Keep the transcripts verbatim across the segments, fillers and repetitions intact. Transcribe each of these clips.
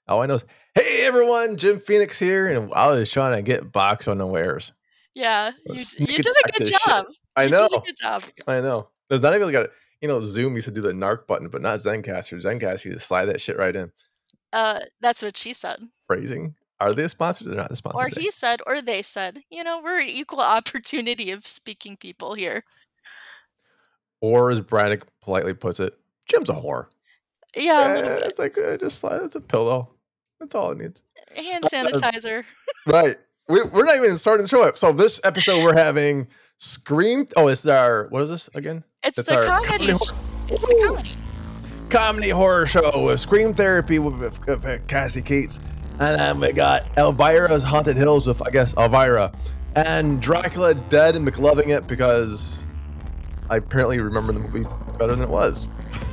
All I know is, hey everyone, Jim Phoenix here, and I was trying to get Box unawares. Yeah, you, you did a good job. Shit. I you know. Did a good job. I know. There's not even like a, you know, Zoom used to do the narc button, but not Zencastr. Zencastr, you just slide that shit right in. Uh, that's what she said. Phrasing. Are they a sponsor? They're not a sponsor. Or today. He said, or they said. You know, we're an equal opportunity of speaking people here. Or as Brannick politely puts it, Jim's a whore. Yeah, a eh, little bit. It's like uh, just slide. It's a pillow. That's all it needs. Hand sanitizer. Uh, right. We, we're not even starting to show up. So this episode we're having Scream. Oh, it's our what is this again? It's, it's the our comedy. comedy it's the comedy. Comedy horror show with Scream Therapy with, with, with Cassie Cates. And then we got Elvira's Haunted Hills with, I guess, Elvira. And Dracula Dead and McLoving It because I apparently remember the movie better than it was.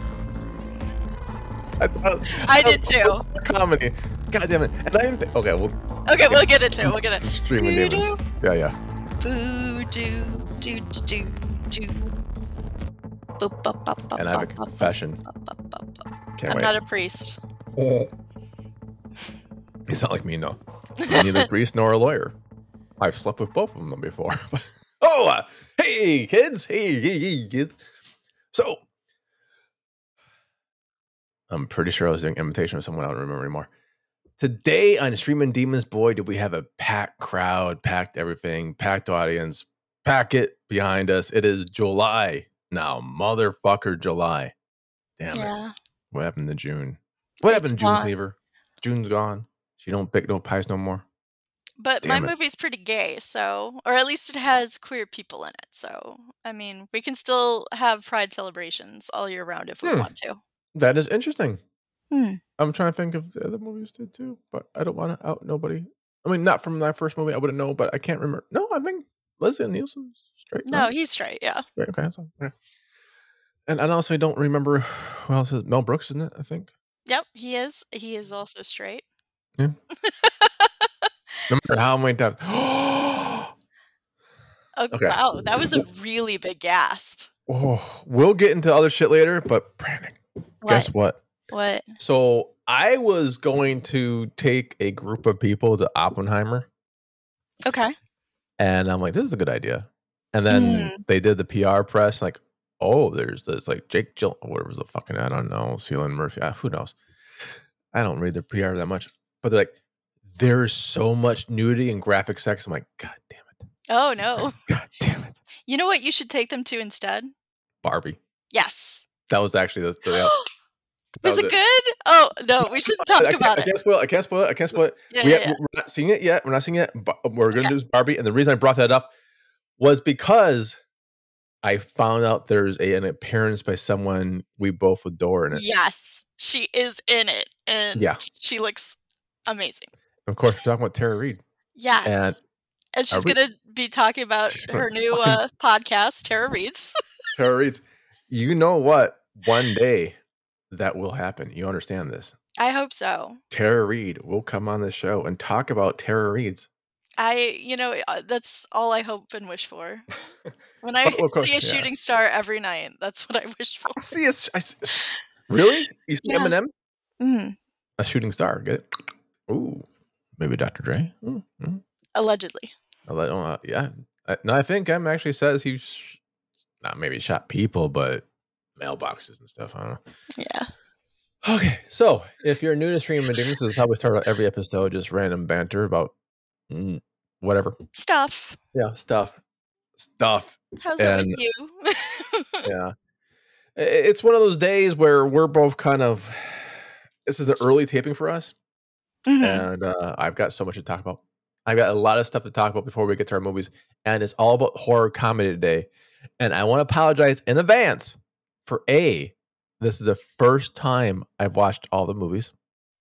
I, thought, I did too. Comedy. God damn it. And I didn't think, okay, we'll Okay, we'll get it too. We'll get it. Streaming demons. Yeah, yeah. Boo doo doo doo doo. And I have a confession. Can't I'm wait. Not a priest. Oh. You sound like me, no. I'm neither a priest nor a lawyer. I've slept with both of them before. oh, uh, hey, kids. Hey, hey, hey, kids. So, I'm pretty sure I was doing imitation of someone I don't remember anymore. Today on Streaming Demons, boy, did we have a packed crowd, packed everything, packed audience, pack it behind us. It is July now, motherfucker July. Damn yeah. it. What happened to June? What it's happened to June Cleaver? June's gone. She don't bake no pies no more. But Damn my it. movie's pretty gay, so, or at least it has queer people in it. So, I mean, we can still have pride celebrations all year round if we hmm. want to. That is interesting. Hmm. I'm trying to think if the other movies did too, but I don't want to out nobody. I mean, not from my first movie. I wouldn't know, but I can't remember. No, I think Leslie Nielsen's straight. No, right? He's straight. Yeah. Straight, okay. So, okay. And I also don't remember who else is Mel Brooks, isn't it? I think. Yep, he is. He is also straight. Yeah. No matter how many times. oh, okay. Wow, that was a really big gasp. Oh, we'll get into other shit later, but Brandon, what? Guess what? What? So I was going to take a group of people to Oppenheimer. Okay. And I'm like, this is a good idea. And then mm. they did the P R press, like, oh, there's this like Jake Jill, whatever the fucking, I don't know, Cillian Murphy, ah, who knows? I don't read the P R that much, but they're like, there's so much nudity and graphic sex. I'm like, God damn it. Oh, no. God damn it. You know what you should take them to instead? Barbie. Yes. That was actually the. the was, was it, it good? Oh, no, we shouldn't talk I, about I, it. I can't spoil it. I can't spoil it. I can't spoil it. Yeah, we yeah, have, yeah. We're not seeing it yet. We're not seeing it. But we're going to okay. do Barbie. And the reason I brought that up was because I found out there's a, an appearance by someone we both adore in it. Yes, she is in it. And yeah. she looks amazing. Of course, we're talking about Tara Reid. Yes. And, and she's going to be talking about her new uh, podcast, Tara Reid's. Tara Reid's. You know what? One day that will happen. You understand this? I hope so. Tara Reid will come on the show and talk about Tara Reid's. I, you know, that's all I hope and wish for. When I oh, course, see a yeah. shooting star every night, that's what I wish for. I see a, I see, really? You see yeah. Eminem? Mm-hmm. A shooting star. Get it? Ooh. Maybe Doctor Dre? Mm-hmm. Allegedly. Uh, yeah. I, no, I think Em actually says he sh- not maybe shot people, but mailboxes and stuff. I don't know. Yeah. Okay, so if you're new to Streaming Demons, this is how we start out every episode, just random banter about mm, whatever. Stuff. Yeah, stuff. Stuff. How's and, it with you? yeah. It's one of those days where we're both kind of, this is the early taping for us. Mm-hmm. And uh, I've got so much to talk about. I've got a lot of stuff to talk about before we get to our movies. And it's all about horror comedy today. And I want to apologize in advance for A, this is the first time I've watched all the movies.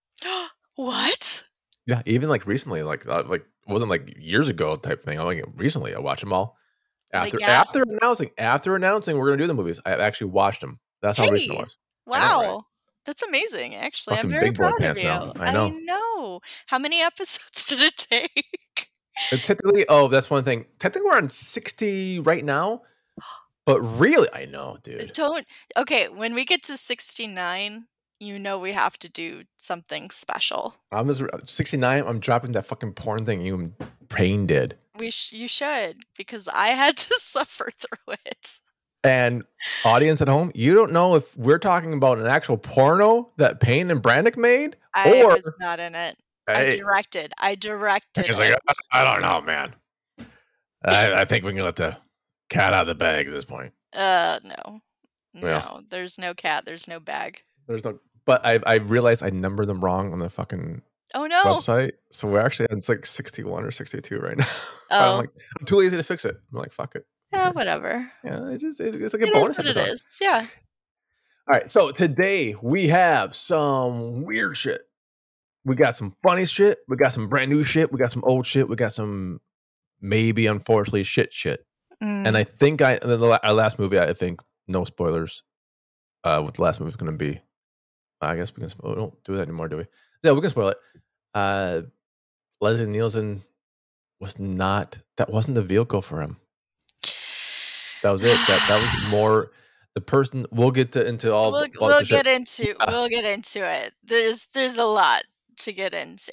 What? Yeah, even like recently, like uh, like it wasn't like years ago type thing. I like recently I watched them all. After like, yeah. after announcing, after announcing we're gonna do the movies, I actually watched them. That's how hey, recent it was. Wow. Know, right? That's amazing, actually. Fucking I'm very proud of you. Now. I know. I know. How many episodes did it take? And technically, oh, that's one thing. Technically, we're on sixty right now. But really, I know, dude. Don't. Okay, when we get to sixty-nine, you know we have to do something special. I'm just sixty-nine. I'm dropping that fucking porn thing you and Payne did. We sh- you should, because I had to suffer through it. And audience at home, you don't know if we're talking about an actual porno that Payne and Brannick made, I or was not in it. hey, I directed. I directed he's it. like, I, I don't know, man. I, I think we can let the cat out of the bag at this point. Uh, no, no. Yeah. There's no cat. There's no bag. There's no. But I I realized I numbered them wrong on the fucking Oh no. website, so we're actually it's like sixty-one or sixty-two right now. Oh. I'm like, I'm too lazy to fix it. I'm like, fuck it. Yeah, whatever. Yeah, it just it, it's like a It bonus is what episode. it is. Yeah. All right, so today we have some weird shit. We got some funny shit. We got some brand new shit. We got some old shit. We got some maybe unfortunately shit shit. Mm. And I think I the, the, our last movie, I think no spoilers. Uh, what the last movie is going to be. I guess we can. We don't do that anymore, do we? Yeah, we can spoil it. Uh, Leslie Nielsen was not. That wasn't the vehicle for him. That was it. That that was more the person. We'll get to into all. We'll, all we'll the get shit. into. Yeah. We'll get into it. There's there's a lot to get into.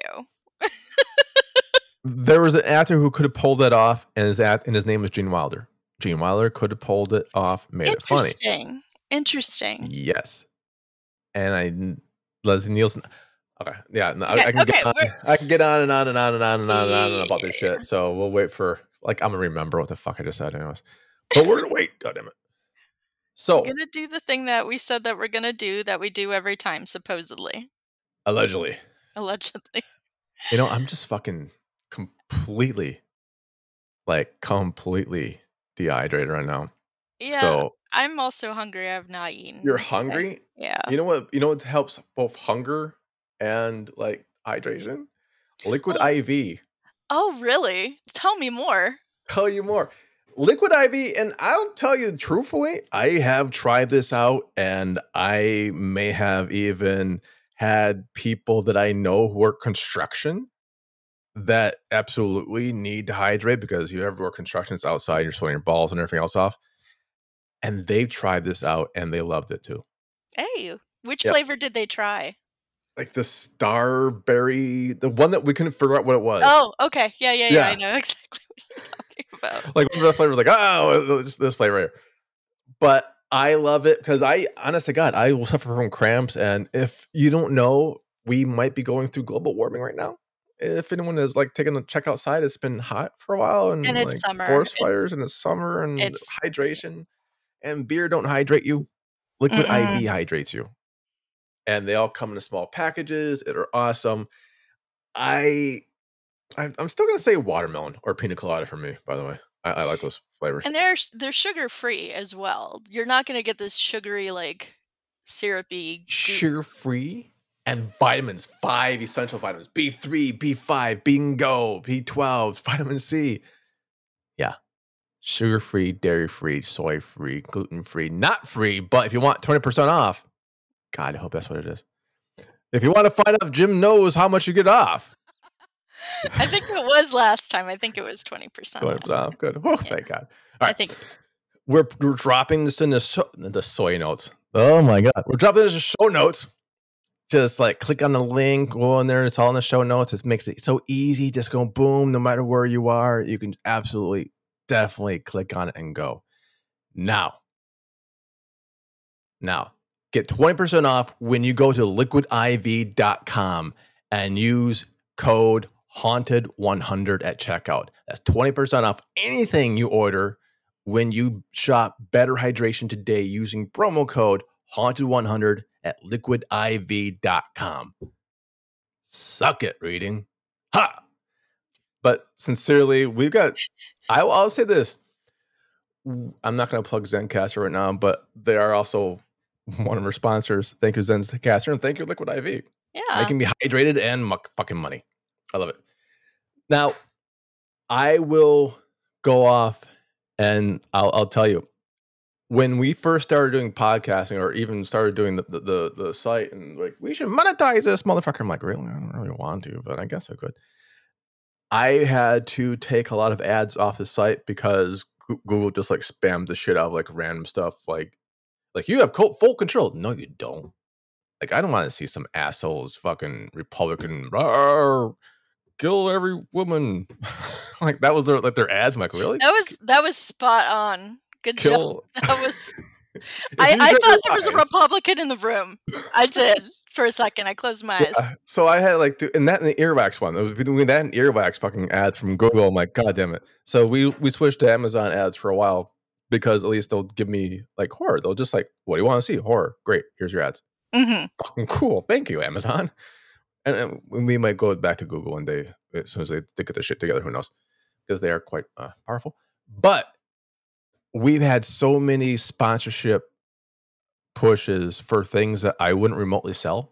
There was an actor who could have pulled that off, and his act, and his name was Gene Wilder. Gene Wilder could have pulled it off, made it funny. Interesting. Interesting. Yes. And I, Leslie Nielsen. Okay, yeah, no, Okay, I, I can okay, get on, we're- I can get on and on and on and on and on and on, and on about this shit. So we'll wait for like I'm gonna remember what the fuck I just said, anyways. But we're gonna wait. God damn it. So We're gonna do the thing that we said that we're gonna do that we do every time, supposedly, allegedly, allegedly. you know, I'm just fucking completely, like completely dehydrated right now. Yeah, So I'm also hungry. I've not eaten. you're today. hungry. Yeah. You know what? You know what helps both hunger and like hydration? Liquid Oh. I V. Oh, really? Tell me more. Tell you more. Liquid I V, and I'll tell you truthfully, I have tried this out, and I may have even had people that I know who work construction that absolutely need to hydrate because you ever work construction, it's outside, you're sweating your balls and everything else off. And they've tried this out, and they loved it too. Hey, which Yep. flavor did they try? Like the starberry, the one that we couldn't figure out what it was. Oh, okay. Yeah, yeah, yeah. I Yeah. know exactly what you're talking about. Like one of the flavors, like, oh, just this flavor here. But I love it because I, honest to God, I will suffer from cramps. And if you don't know, we might be going through global warming right now. If anyone is like taking a check outside, it's been hot for a while, and, And it's like summer. forest It's- fires, and it's summer, and it's- hydration. And beer don't hydrate you. Liquid I V hydrates you. And they all come in small packages. They're awesome. I, I I'm still gonna say watermelon or pina colada for me. By the way, I, I like those flavors. And they're they're sugar free as well. You're not gonna get this sugary, like syrupy. goop. Sugar free and vitamins. Five essential vitamins: B three, B five, bingo, B twelve, vitamin C. Yeah, sugar free, dairy free, soy free, gluten free, not free. But if you want twenty percent off, God, I hope that's what it is. If you want to find out if Jim knows how much you get off, I think it was last time. I think it was twenty percent. twenty percent off. Good. Oh, thank God. All I right. think We're, we're dropping this in the, so- the soy notes. Oh my God. We're dropping this in show notes. Just like click on the link, go in there. It's all in the show notes. It makes it so easy. Just go boom, no matter where you are. You can absolutely, definitely click on it and go. Now, now get twenty percent off when you go to liquid I V dot com and use code haunted one hundred at checkout. That's twenty percent off anything you order when you shop Better Hydration today using promo code haunted one hundred at liquid I V dot com. Suck it, reading. Ha! But sincerely, we've got, I, I'll say this. I'm not going to plug Zencastr right now, but they are also one of our sponsors. Thank you, Zencastr, and thank you, Liquid I V. yeah. Making me hydrated and muck fucking money. I love it. Now, I will go off and I'll, I'll tell you, when we first started doing podcasting or even started doing the, the, the, the site and like, we should monetize this motherfucker. I'm like, really? I don't really want to, but I guess I could. I had to take a lot of ads off the site because Google just like spammed the shit out of like random stuff. Like, like you have full control. No, you don't. Like, I don't want to see some assholes fucking Republican "Rawr, kill every woman." Like, that was their like their ads. I'm like, really? That was that was spot on. Good Kill. job. That was. I, I thought there was a Republican in the room. I did for a second. I closed my eyes. Yeah, so I had like, to, and that and the earwax one. It was between that and earwax fucking ads from Google. I'm like, God damn it. So we we switched to Amazon ads for a while because at least they'll give me like horror. They'll just like, what do you want to see? Horror. Great. Here's your ads. Mm-hmm. Fucking cool. Thank you, Amazon. And, and we might go back to Google one day as soon as they, they get their shit together. Who knows? Because they are quite uh, powerful. But we've had so many sponsorship pushes for things that I wouldn't remotely sell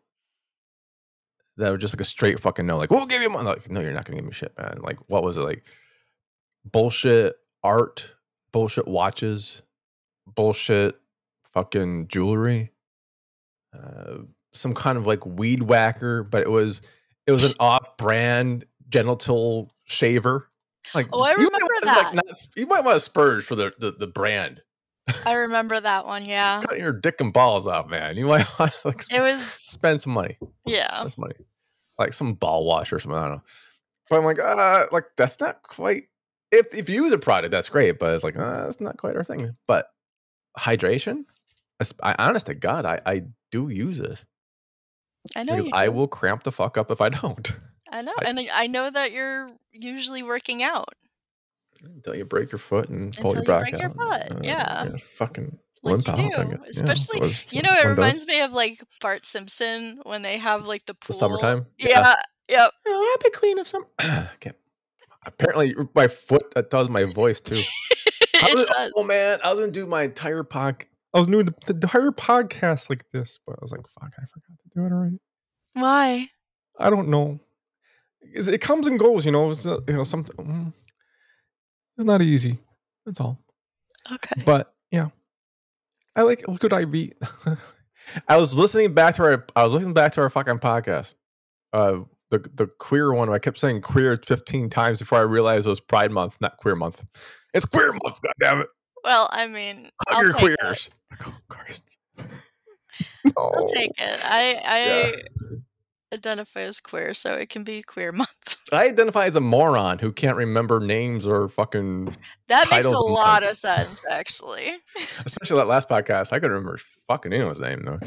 that were just like a straight fucking no. Like, we'll give you money. Like, no, you're not gonna give me shit, man. Like, what was it? Like bullshit art, bullshit watches, bullshit fucking jewelry, uh, some kind of like weed whacker, but it was it was an off-brand genital shaver. Like, oh, I remember that. Like, not, you might want to spurge for the, the the brand. I remember that one, yeah. Cut your dick and balls off, man. You might want to like, it was spend some money. Yeah, spend some money, like some ball wash or something. I don't know. But I'm like, uh, like that's not quite. If if you use a product, that's great. But it's like, uh, that's not quite our thing. But hydration, I honest to God, I I do use this. I know because you I do. will cramp the fuck up if I don't. I know, I, and I know that you're usually working out. Until you break your foot and pull Until your back you break out. your foot, uh, yeah. yeah. Fucking like limp you out, do. I guess. Especially, yeah, was, you know, it reminds does. me of like Bart Simpson when they have like the pool. The summertime? Yeah. yeah. Yep. Oh, happy queen of some. Okay. Apparently, my foot that does my voice too. it was, does. Oh man, I was gonna do my entire pod. I was doing the, the entire podcast like this, but I was like, "Fuck, I forgot to do it already." Why? I don't know. It comes and goes, you know. It's, uh, you know, something. It's not easy. That's all. Okay. But yeah, I like good I V. I was listening back to our. I was listening back to our fucking podcast. Uh, the the queer one. I kept saying queer fifteen times before I realized it was Pride Month, not Queer Month. It's Queer Month. God damn it. Well, I mean, Hug your queers. Like, oh, Christ. No. I'll take it. I I yeah. identify as queer, so it can be Queer Month. I identify as a moron who can't remember names or fucking that titles makes a lot months. of sense, actually. Especially that last podcast, I could remember fucking anyone's name though.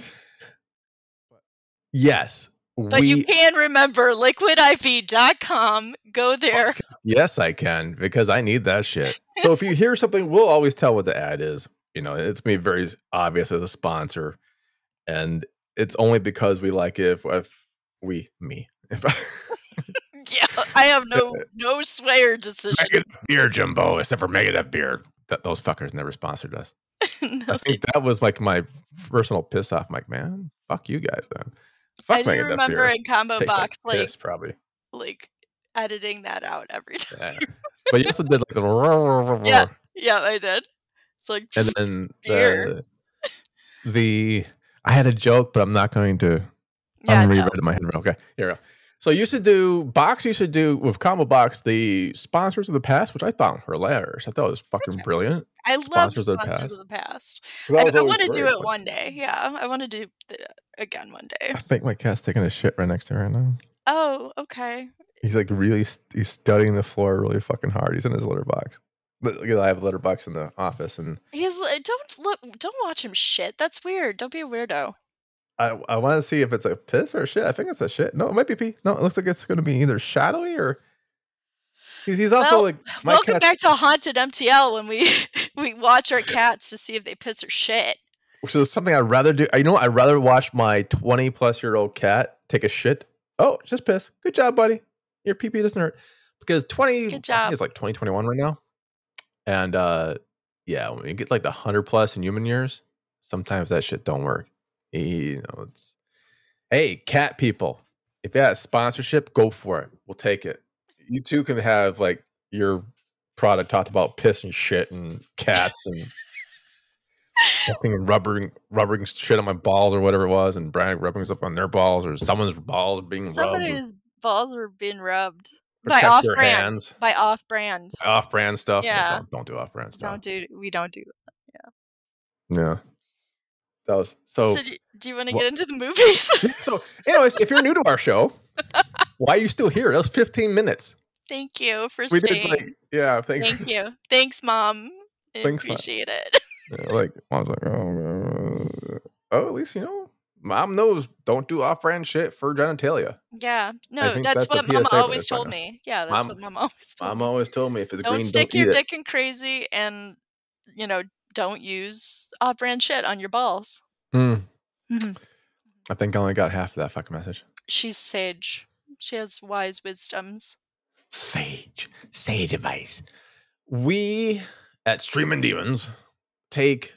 Yes, but we, you can remember liquid I V dot com. Go there. Yes, I can because I need that shit. So if you hear something, we'll always tell what the ad is. You know, it's made very obvious as a sponsor, and it's only because we like it. If, if we, me, if I, yeah, I have no no sway or decision. Megadeth beer, Jimbo, except for Megadeth beer. That those fuckers never sponsored us. no, I think that was like my personal piss off. I'm like, man, fuck you guys, then. Fuck I do remember beer. in Combo Tastes Box, like, like, piss, probably like editing that out every time. Yeah. But you also did like the yeah, yeah, I did. It's like and then the, the I had a joke, but I'm not going to. Yeah, I'm no. reread in my head. Okay, here we go. So you used to do Box. Used to do with Combo Box the sponsors of the past, which I thought were hilarious. I thought it was fucking brilliant. I love sponsors, of the past. Of the past. I, I want to do it one day. Yeah, I want to do it again one day. I think my cat's taking a shit right next to her right now. Oh, okay. He's like really, he's studying the floor really fucking hard. He's in his litter box. But you know, I have a litter box in the office, and he's don't look, don't watch him shit. That's weird. Don't be a weirdo. I, I want to see if it's a piss or shit. I think it's a shit. No, it might be pee. No, it looks like it's going to be either shadowy or he's, he's also well, like. My welcome cat's... back to Haunted M T L when we we watch our cats to see if they piss or shit. Which is something I'd rather do. You know, what? I'd rather watch my twenty plus year old cat take a shit. Oh, just piss. Good job, buddy. Your pee pee doesn't hurt. Because twenty, Good job. it's like twenty twenty-one right now, and uh, yeah, when you get like the hundred plus in human years, sometimes that shit don't work. You know, it's hey, cat people, if you have sponsorship, go for it. We'll take it. You too can have like your product talked about piss and shit and cats and fucking rubbering rubbering shit on my balls or whatever it was, and Brian rubbing stuff on their balls or someone's balls being Somebody's rubbed. balls were being rubbed Protect by off your brand. Hands. By off brand. By off brand stuff. Yeah. No, don't, don't do off brand stuff. Don't do we don't do that. Yeah. Yeah. That was so. So do, do you want to well, get into the movies? So, anyways, if you're new to our show, why are you still here? That was fifteen minutes. Thank you for We staying. did like, yeah, thanks. Thank you. Thanks, Mom. I Thanks, appreciate it. Yeah, like, I was like, oh, oh, at least, you know, Mom knows don't do off-brand shit for genitalia. Yeah. No, I think that's, that's a what P Mom S A by always this point told now. me. Yeah, that's Mom- what Mom always told Mom me. always told me if it's Don't green, stick don't your eat dick in crazy, and, you know, don't use off-brand shit on your balls. it. Mm. Mhm. I think I only got half of that fucking message. She's sage. She has wise wisdoms. Sage. Sage advice. We at Streamin' Demons take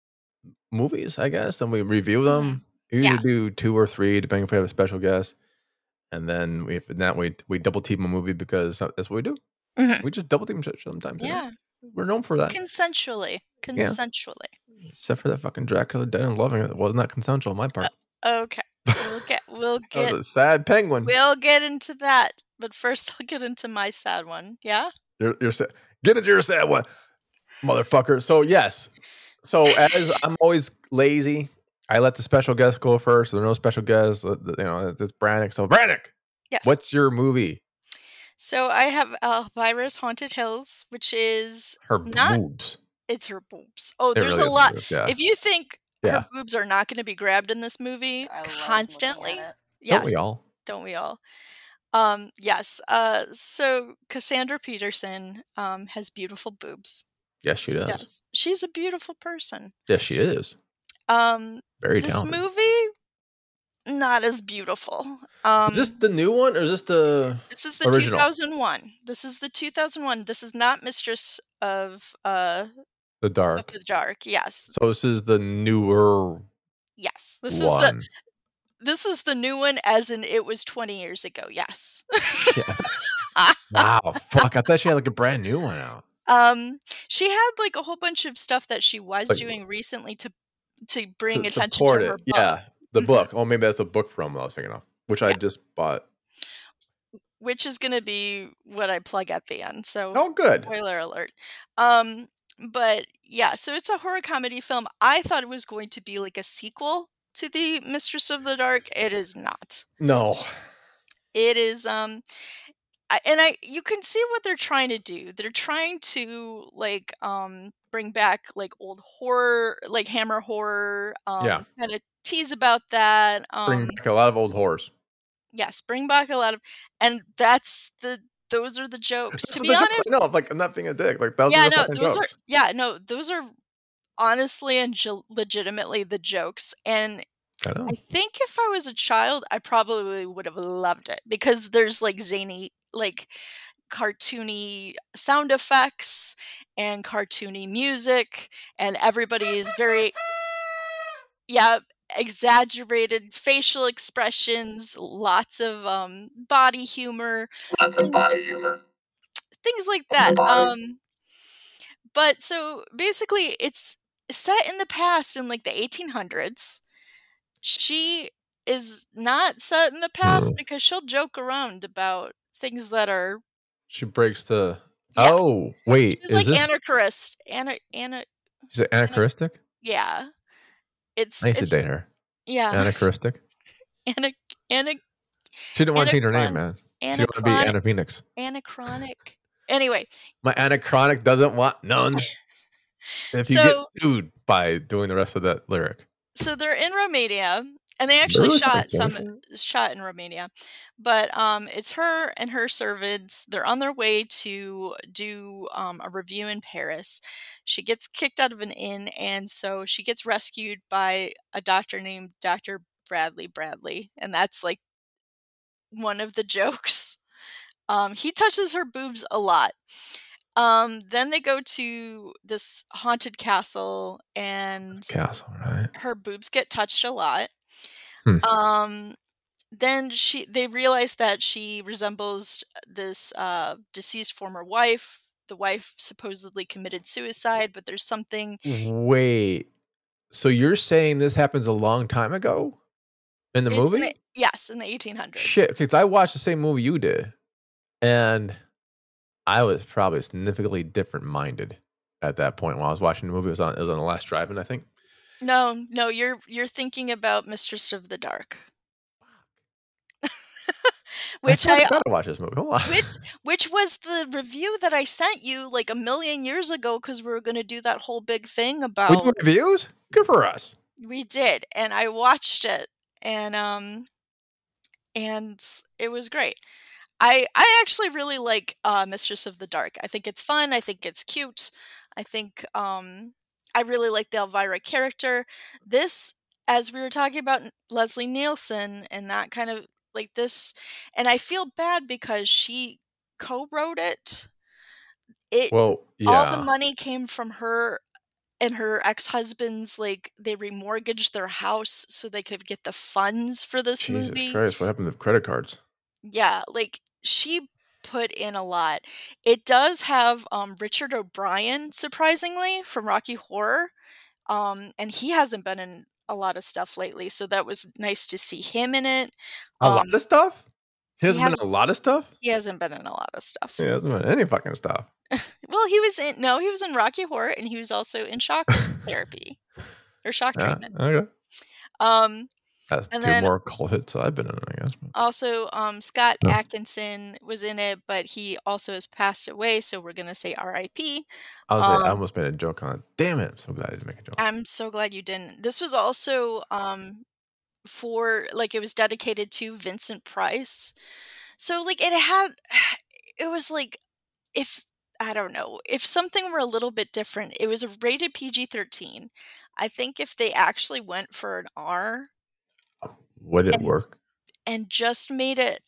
movies, I guess, and we review them. Mhm. We usually Yeah. do two or three, depending if we have a special guest. And then we, if not, we we double team a movie because that's what we do. Mhm. We just double team shit sometimes. you know? Yeah. We're known for that. Consensually. Consensually. Except for that fucking Dracula Dead and Loving It. It was not consensual on my part. Okay. We'll get we'll That get was a sad penguin. we'll get into that. But first I'll get into my sad one. Yeah? You're you're sad. Get into your sad one, motherfucker. So yes. So as I'm always lazy, I let the special guest go first. There are no special guests. You know, it's Brannick. So Brannick, Yes. what's your movie? So I have Elvira's Haunted Hills, which is Her not boobs. it's her boobs. Oh, It there's really a is lot. boobs, yeah. If you think Yeah. her boobs are not going to be grabbed in this movie I love looking constantly, at it. yes, Don't we all? don't we all? Um, yes. Uh, so Cassandra Peterson um, has beautiful boobs. Yes, she does. Yes, she's a beautiful person. Yes, she is. Um, Very this talented. movie, not as beautiful. Um, Is this the new one or is this the this is the original? two thousand one. This is the two thousand one. This is not Mistress of uh the of dark? the Dark. Yes, So this is the newer yes. This is the one. this is the new one, as in it was twenty years ago. Yes. Yeah. Wow. Fuck. I thought she had like a brand new one out. Um, she had like a whole bunch of stuff that she was Like- doing recently to to bring To attention support to her it. book, Yeah. The Mhm. book. Oh, maybe that's a book from I was thinking of, which I Yeah. just bought. which is going to be what I plug at the end. So Oh, good. spoiler alert. Um, but yeah, so it's a horror comedy film. I thought it was going to be like a sequel to the Mistress of the Dark. It is not. No. It is um I, and I you can see what they're trying to do. They're trying to like um bring back like old horror, like Hammer horror, um Yeah. kind of tease about that. Bring Um back a lot of old horrors. yes, bring back a lot of and that's the those are the jokes. To Those be are the jokes. honest, No, like I'm not being a dick. Like those yeah, are the no, fucking those jokes. are yeah, no, those are honestly and ge- legitimately the jokes. And I know. I think if I was a child, I probably would have loved it because there's like zany, like cartoony sound effects and cartoony music, and everybody is very, yeah, exaggerated facial expressions, lots of um, body humor, Lots of body humor. things like that. Um, but so basically, it's set in the past in like the eighteen hundreds. She is not set in the past Mm. because she'll joke around about things that are She breaks the. Yes. Oh wait, she's is like this? anachrist. Ana ana Is it anachronistic? yeah. It's I used to it's date her. yeah. Anachronistic. Ana ana She didn't want to change her name, Anachron- man. She didn't want to be anachronic Anna Phoenix. anachronic. Anyway, My anachronic doesn't want none. If you get So- sued by doing the rest of that lyric. so they're in Romania, and they actually Really? shot That's some right. shot in Romania. But um it's her and her servants. They're on their way to do um, a review in Paris. She gets kicked out of an inn, and so she gets rescued by a doctor named Doctor Bradley Bradley, and that's like one of the jokes. Um, he touches her boobs a lot. Um, then they go to this haunted castle, and Castle, right? her boobs get touched a lot. Hmm. Um, then she they realize that she resembles this uh, deceased former wife. The wife supposedly committed suicide, but there's something. Wait. So you're saying this happens a long time ago in the It's in movie? the- yes, in the eighteen hundreds. Shit, because I watched the same movie you did, and I was probably significantly different minded at that point while I was watching the movie. It was on, it was on the last drive-in, I think. No, no, you're you're thinking about Mistress of the Dark. I Which swear to I God, I watched this movie. Hold on. which which was the review that I sent you like a million years ago because we were going to do that whole big thing We do about. reviews? Good for us. We did, and I watched it, and um, and it was great. I I actually really like uh, Mistress of the Dark. I think it's fun. I think it's cute. I think um, I really like the Elvira character. This, as we were talking about N- Leslie Nielsen and that kind of like this, and I feel bad because she co-wrote it. It Well, all the yeah. money came from her and her ex-husband's, like they remortgaged their house so they could get the funds for this Jesus movie. Christ, what happened to credit cards? Yeah, like, she put in a lot. It does have, um, Richard O'Brien, surprisingly, from Rocky Horror, um, and he hasn't been in a lot of stuff lately, so that was nice to see him in it. A lot Um, of stuff? He he hasn't been has in a lot of stuff? he hasn't been in a lot of He stuff. hasn't been in any fucking stuff. Well, he was in no, he was in Rocky Horror, and he was also in Shock Therapy, or Shock Yeah, Treatment. okay. Um, That's and two then more cult hits I've been in, I guess. But also, um, Scott no. Atkinson was in it, but he also has passed away, so we're gonna say R I P. I was like, I Um, almost made a joke on it. Damn it. I'm so glad I didn't make a joke. I'm so glad you didn't. This was also, um, for like, it was dedicated to Vincent Price. So, like, it had it was like, if I don't know, if something were a little bit different, it was a rated P G thirteen. I think if they actually went for an R Would it and work? and just made it.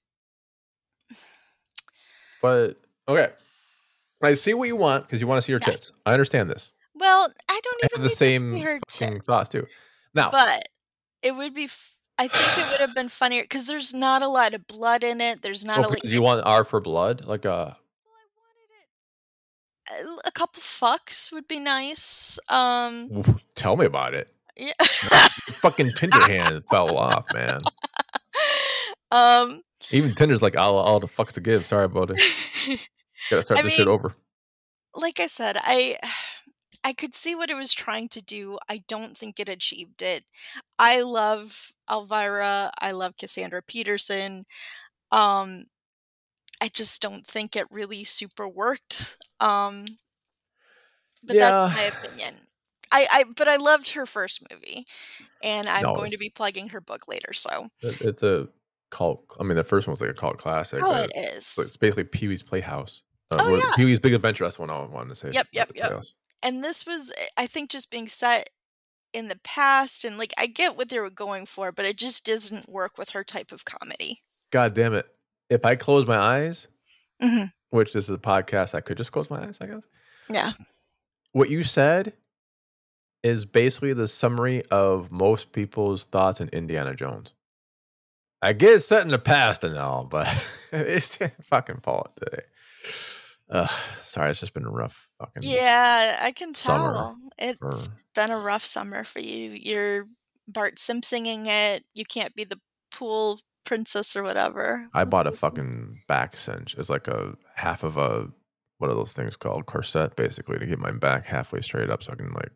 But okay. I see what you want because you want to see her Yes. tits. I understand this. Well, I don't I even have the need to see same her fucking tits, thoughts too. Now, but it would be f I think it would have been funnier because there's not a lot of blood in it, there's not oh, a like because you it want R for blood? Like a well, I wanted it a a couple fucks would be nice, um, tell me about it. yeah. Your fucking Tinder hand fell off, man. Um, Even Tinder's like, all, all the fucks to give. Sorry about it. Gotta start I this shit mean, over. like I said, I I could see what it was trying to do, I don't think it achieved it. I love Elvira, I love Cassandra Peterson, um, I just don't think it really super worked, um, but that's Yeah. my opinion. I I but I loved her first movie, and I'm No, going to be it's plugging her book later, so. it- it's a cult. I mean, the first one was like a cult classic, Oh, but it is. it's basically Pee Wee's Playhouse. Uh, Oh, or yeah. Pee Wee's Big Adventure. That's the one I wanted to say, Yep, not yep, the yep. Playhouse. And this was, eh, I think, just being set in the past, and, like, I get what they were going for, but it just doesn't work with her type of comedy. God damn it! If I close my eyes, Mhm. which this is a podcast, I could just close my eyes. I guess Yeah. what you said is basically the summary of most people's thoughts in Indiana Jones. I get it's set in the past and all, but it's fucking fall today. Uh, sorry, it's just been a rough fucking Yeah, I can summer. tell. It's For, been a rough summer for you. You're Bart Simpsoning it. You can't be the pool princess or whatever. I bought a fucking back cinch. It's like a half of a what are those things called? Corset, basically, to get my back halfway straight up, so I can like.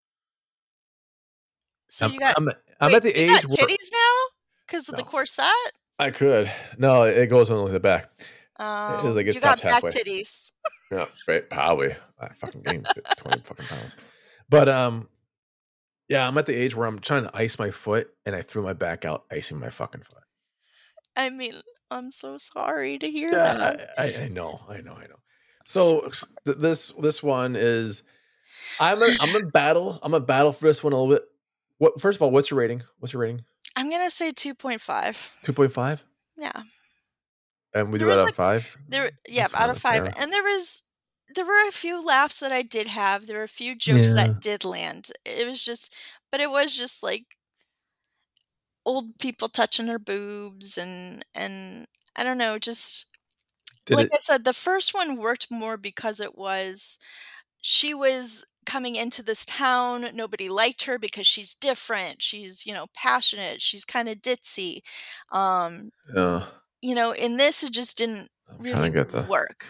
So I'm you got I'm I'm wait, at the you got age where titties now? 'Cause of the no, corset? I could no, it goes on the back. It, Oh, like it you stops got back halfway. titties. Yeah, right, probably. I fucking gained twenty fucking pounds. But, um, yeah, I'm at the age where I'm trying to ice my foot, and I threw my back out icing my fucking foot. I mean, I'm so sorry to hear that. Yeah, I I I know, I know, I know. So So, s th this this one is I'm a I'm a battle I'm a battle for this one a little bit. What first of all, what's your rating? What's your rating? I'm gonna say two point five. two point five? Yeah. And we There do it was out a of five? there yeah, That's out kinda of five, fair. and there was there were a few laughs that I did have, there were a few jokes Yeah. that did land. It was just but it was just, like, old people touching her boobs and and I don't know, just Did like it I said, the first one worked more because it was she was coming into this town, nobody liked her because she's different, she's, you know, passionate, she's kinda ditzy. Um, uh, you know, in this, it just didn't I'm trying really to get the work.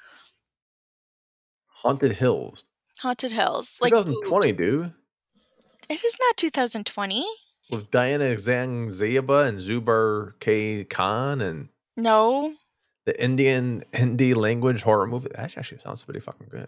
Haunted Hills. Haunted Hills, like twenty twenty, boobs. dude. It is not two thousand twenty. With Diana Zhang Zayaba and Zubar K. Khan and No. the Indian Hindi language horror movie. That actually sounds pretty fucking good.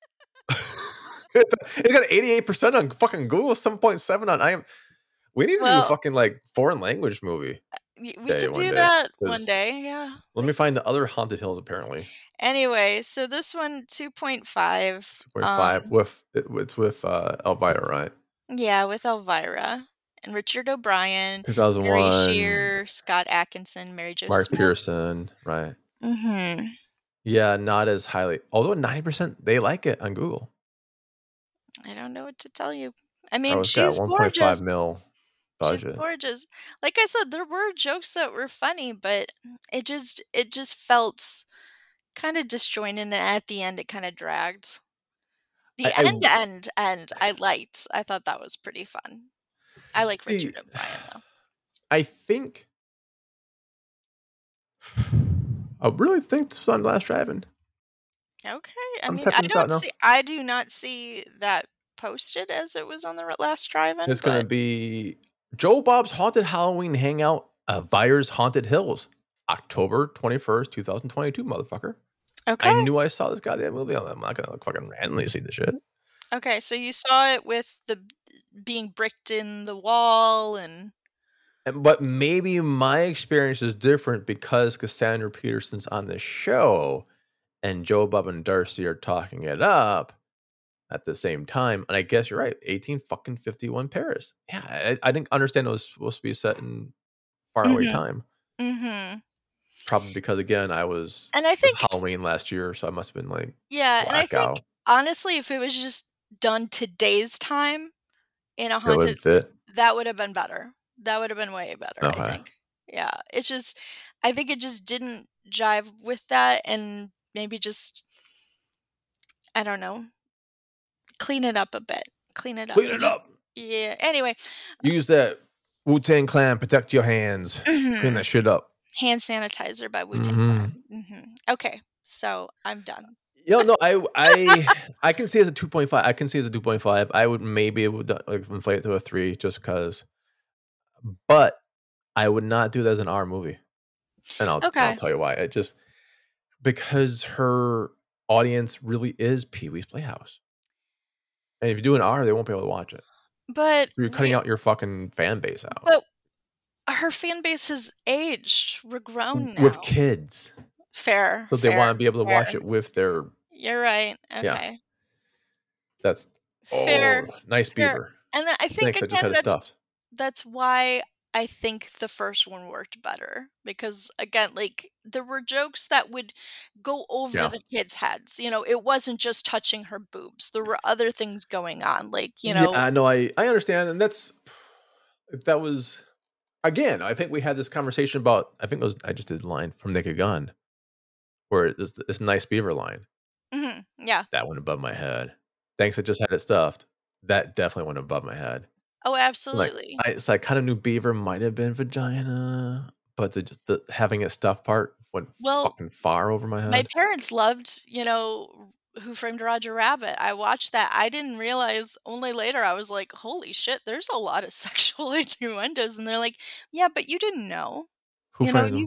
It's got eighty-eight percent on fucking Google, seven point seven on I M. We need to do a Well, fucking like foreign language movie. y- we Day could one do day, that 'cause- one day. Yeah. Let me find the other haunted hills. Apparently, Anyway, so this one two point five. two point five Um, with it, it's with uh, Elvira, right? yeah, with Elvira and Richard O'Brien, two thousand Mary one, Shear, Scott Atkinson, Mary Jo Mark Smith. Pearson, right? Mm-hmm. Yeah, not as highly. Although ninety percent they like it on Google. I don't know what to tell you. I Oh, mean, it's got she's one point five gorgeous. mil She's budget. gorgeous. Like I said, there were jokes that were funny, but it just it just felt kind of disjointed, and at the end, it kind of dragged. The I, I end, end, end. I liked. I thought that was pretty fun. I like see. Richard O'Brien though. I think. I really think this was on Last Drive-In. Okay. I I'm mean, I typing this out don't now. see. I do not see that posted as it was on the last drive-in. It's going to but be Joe Bob's Haunted Halloween Hangout, Elvira's Haunted Hills, October twenty-first, twenty twenty-two, motherfucker. okay. I knew I saw this goddamn movie. I'm not going to fucking randomly see the shit. Okay, so you saw it with the being bricked in the wall and And, but maybe my experience is different because Cassandra Peterson's on the show and Joe Bob and Darcy are talking it up at the same time. And I guess you're right. eighteen fucking fifty-one Paris. Yeah, I, I didn't understand it was supposed to be set in faraway Mhm. time. Mm-hmm. Probably because again, I was And I it was think Halloween last year, so I must have been like yeah, and I think blackout. honestly, if it was just done today's time in a It haunted, wouldn't fit. that would have been better. That would have been way better, I Okay. think. Yeah, it's just I think it just didn't jive with that, and maybe just I don't know, clean it up a bit. Clean it up. Clean it You- up. Yeah. Anyway, Use that Wu-Tang Clan, protect your hands. Clean mhm. that shit up. Hand sanitizer by Wu-Tang Mhm. Clan. hmm Okay, so I'm done. Yo, no, I I I can see it as a two point five. I can see it as a two point five. I would maybe would like inflate it to a three just because. But I would not do that as an R movie. And I'll Okay. I'll tell you why. It just because her audience really is Pee-wee's Playhouse. And if you do an R, they won't be able to watch it. But You're cutting we, out your fucking fan base out. but her fan base has aged. We're grown now. With kids. Fair. So they fair, want to be able to watch fair. it with their You're right. Okay. Yeah. that's Fair. oh nice fair. beaver. And I think Thanks, I just again had it that's stuffed. that's why I think the first one worked better because again, like there were jokes that would go over Yeah. the kids' heads. You know, it wasn't just touching her boobs. There were other things going on, like you know. Yeah, no, I I understand, and that's that was again. I think we had this conversation about. I think it was I just did a line from Naked Gun, where it's this nice beaver line hmm Yeah. that went above my head. Thanks, I just had it stuffed. That definitely went above my head. Oh, Like absolutely. I, it's like kind of knew beaver might have been vagina, but the just the having it stuffed part went Well, fucking far over my my head. parents loved, you know, Who Framed Roger Rabbit. I watched that. I didn't realize only later I was like, holy shit, there's a lot of sexual innuendos. And they're like, yeah, but you didn't know. Who You know, framed you. him?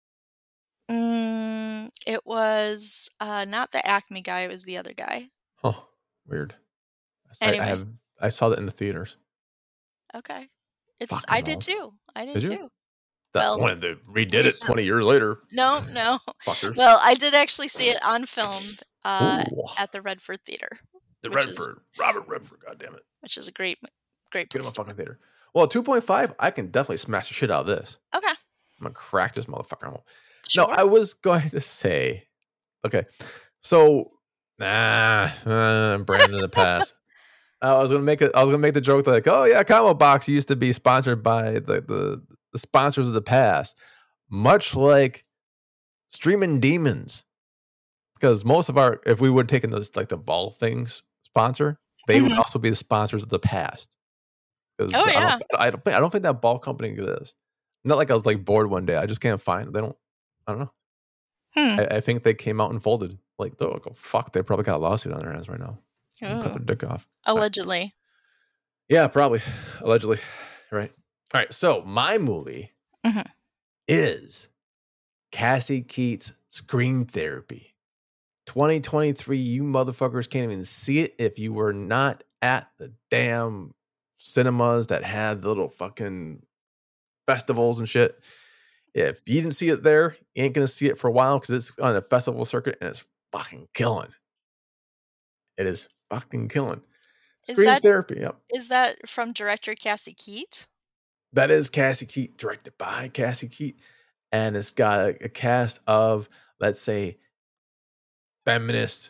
Mm, it was uh, not the Acme guy, it was the other guy. Oh, weird. I, I Anyway, have I saw that in the theaters. okay. It's Fucking I did balls. too. I did Did you? too. That Well, one they redid it recent- twenty years later. No, no. Fuckers. Well, I did actually see it on film uh, Ooh, at the Redford Theater, the which is- Redford, Robert Redford. God damn it, which is a great, great get him place. a to fucking go. theater. Well, two point five. I can definitely smash the shit out of this. Okay. I'm gonna crack this motherfucker. home. Sure. No, I was going to say. Okay, so nah, uh, brand in the past. I was gonna make it. I was gonna make the joke like, oh yeah, Combo Box used to be sponsored by the the, the sponsors of the past, much like Streaming Demons. Because most of our, if we would have taken those like the ball things sponsor, they would Mhm. also be the sponsors of the past. 'Cause Oh, I yeah. don't, I don't think I don't think that ball company exists. Not like I was like bored one day. I just can't find. They don't. I don't know. Hmm. I, I think they came out and folded. Like, oh, go fuck. They probably got a lawsuit on their hands right now. Cut Ooh. their dick off. Allegedly. Yeah, probably. Allegedly. Right. All right. So my movie Mhm. is Cassie Keats' Scream Therapy. twenty twenty-three, you motherfuckers can't even see it if you were not at the damn cinemas that had the little fucking festivals and shit. If you didn't see it there, you ain't gonna see it for a while because it's on a festival circuit and it's fucking killing. It is fucking killing. Is Scream that Therapy, yep. is that from director Cassie Keat? That is Cassie Keat, directed by Cassie Keat. And it's got a, a cast of, let's say, feminist,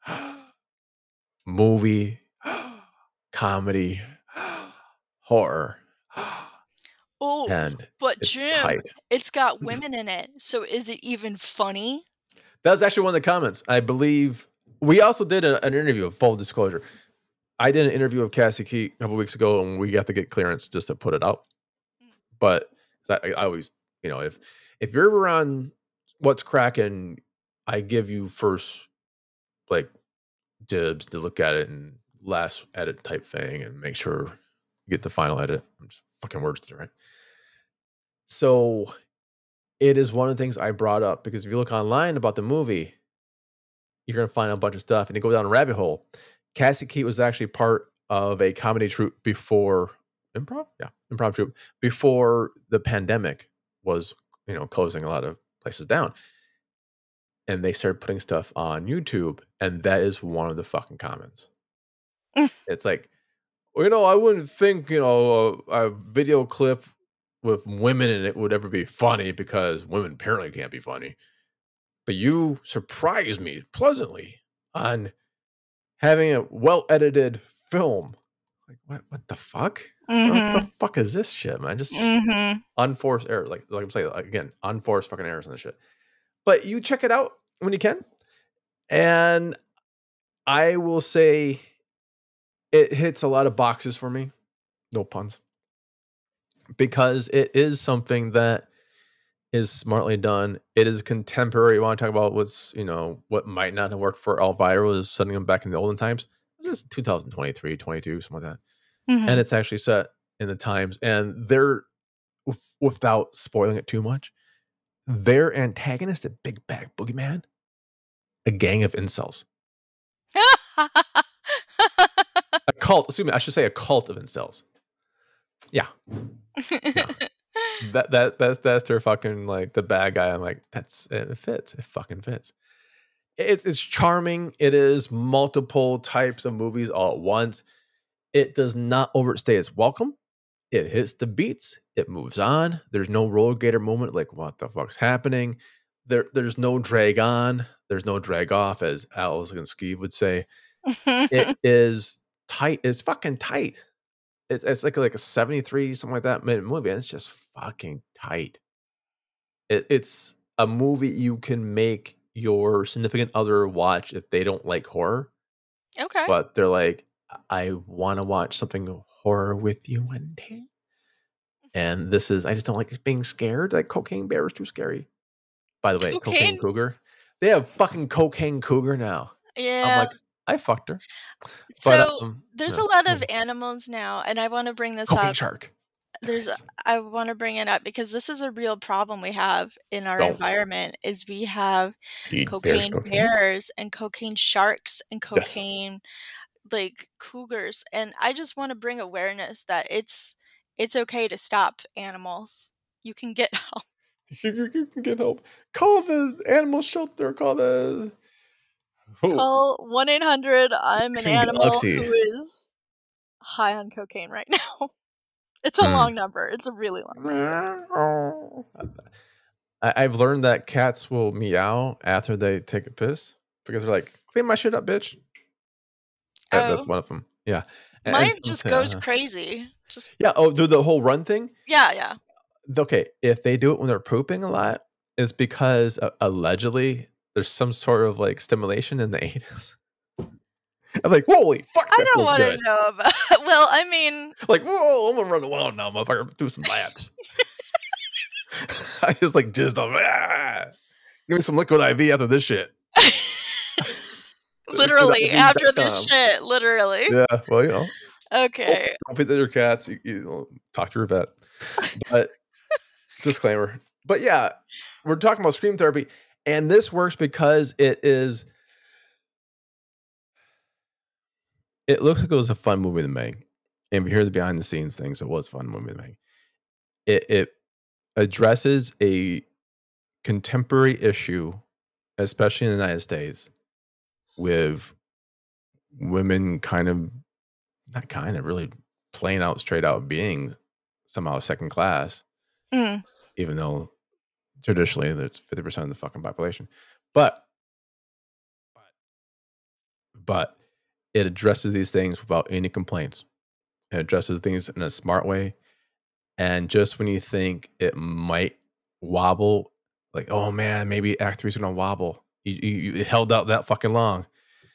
movie, comedy, horror. Oh, And but it's Jim, tight. it's got women in it. So is it even funny? That was actually one of the comments. I believe we also did a, an interview, full disclosure. I did an interview with Cassie Keat a couple weeks ago, and we got to get clearance just to put it out. But I, I always, you know, if if you're ever on What's Cracking, I give you first like dibs to look at it and last edit type thing and make sure you get the final edit. I'm just fucking words to right. So it is one of the things I brought up because if you look online about the movie, you're gonna find a bunch of stuff and you go down a rabbit hole. Cassie Keat was actually part of a comedy troupe before improv, yeah, improv troupe before the pandemic was, you know, closing a lot of places down. And they started putting stuff on YouTube, and that is one of the fucking comments. It's like, well, you know, I wouldn't think, you know, a, a video clip with women in it would ever be funny because women apparently can't be funny. But you surprised me pleasantly on having a well edited film. Like, what? What the fuck? Mm-hmm. What the fuck is this shit, man? Just mm-hmm. unforced error. Like, like I'm saying again, unforced fucking errors and this shit. But you check it out when you can, and I will say it hits a lot of boxes for me. No puns. Because it is something that is smartly done. It is contemporary. You want to talk about what's, you know, what might not have worked for Elvira was setting them back in the olden times. This is two thousand twenty-three, twenty-two, something like that. Mm-hmm. And it's actually set in the times. And they're, without spoiling it too much, their antagonist, a big bad boogeyman, a gang of incels. A cult, excuse me, I should say a cult of incels. Yeah. yeah. That that that's that's their fucking like the bad guy. I'm like, that's it fits. It fucking fits. It's it's charming. It is multiple types of movies all at once. It does not overstay its welcome. It hits the beats. It moves on. There's no roller gator moment like what the fuck's happening. There there's no drag on. There's no drag off, as Alice and Steve would say. It is tight. It's fucking tight. It's, it's like like a seventy-three, something like that minute movie, and it's just fucking tight. It, it's a movie you can make your significant other watch if they don't like horror. Okay. But they're like, I want to watch something horror with you one day. And this is, I just don't like being scared. Like Cocaine Bear is too scary. By the way, Cocaine? Cocaine Cougar. They have fucking Cocaine Cougar now. Yeah. I'm like, I fucked her. So but, um, there's no. a lot of animals now, and I want to bring this Cocaine up. Shark. There's, a, I want to bring it up because this is a real problem we have in our Don't. environment. Is we have Eat cocaine bears, cocaine. bears and cocaine sharks and cocaine yes. like cougars, and I just want to bring awareness that it's it's okay to stop animals. You can get help. You, you can get help. Call the animal shelter. Call the oh. Call one eight hundred. I'm an animal Galaxy. who is high on cocaine right now. It's a mm. long number. It's a really long number. I, I've learned that cats will meow after they take a piss because they're like, "Clean my shit up, bitch." That, oh. That's one of them. Yeah. Mine and just goes uh, crazy. Just yeah. Oh, do the whole run thing? Yeah, yeah. Okay, if they do it when they're pooping a lot, it's because uh, allegedly there's some sort of like stimulation in the anus. I'm like, holy fuck! I don't want to know about. Well, I mean, like, whoa, I'm gonna run alone now, motherfucker. Do some laps. I just like just ah, give me some liquid I V after this shit. Literally after this shit, literally. Yeah, well, you know. Okay. Don't, don't feed your cats. You, you know, talk to your vet. But disclaimer. But yeah, we're talking about Scream Therapy, and this works because it is. It looks like it was a fun movie to make. And if you hear the behind the scenes things, it was a fun movie to make. It it addresses a contemporary issue, especially in the United States, with women kind of not kind of really plain out straight out being somehow second class, Mm. even though traditionally that's fifty percent of the fucking population. But but it addresses these things without any complaints. It addresses things in a smart way. And just when you think it might wobble, like, oh man, maybe act three is gonna wobble. You, you, you held out that fucking long.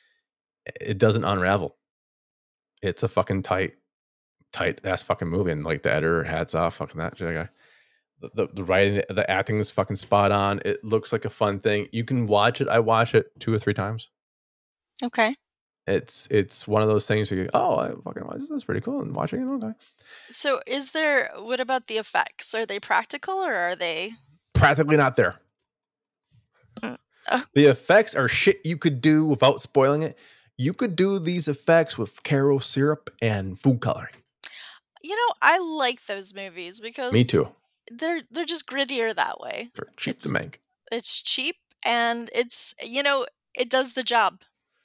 It doesn't unravel. It's a fucking tight, tight ass fucking movie. And like the editor, hats off, fucking that guy. The, the, the writing, the acting is fucking spot on. It looks like a fun thing. You can watch it. I watch it two or three times. Okay. It's it's one of those things where you go, oh, I fucking watch this. That's pretty cool. And watching it, okay. So is there, what about the effects? Are they practical or are they? Practically not there. Uh, The effects are shit you could do without spoiling it. You could do these effects with Caro syrup and food coloring. You know, I like those movies because Me too. They're they're just grittier that way. For cheap It's to make. it's cheap and it's, you know, it does the job.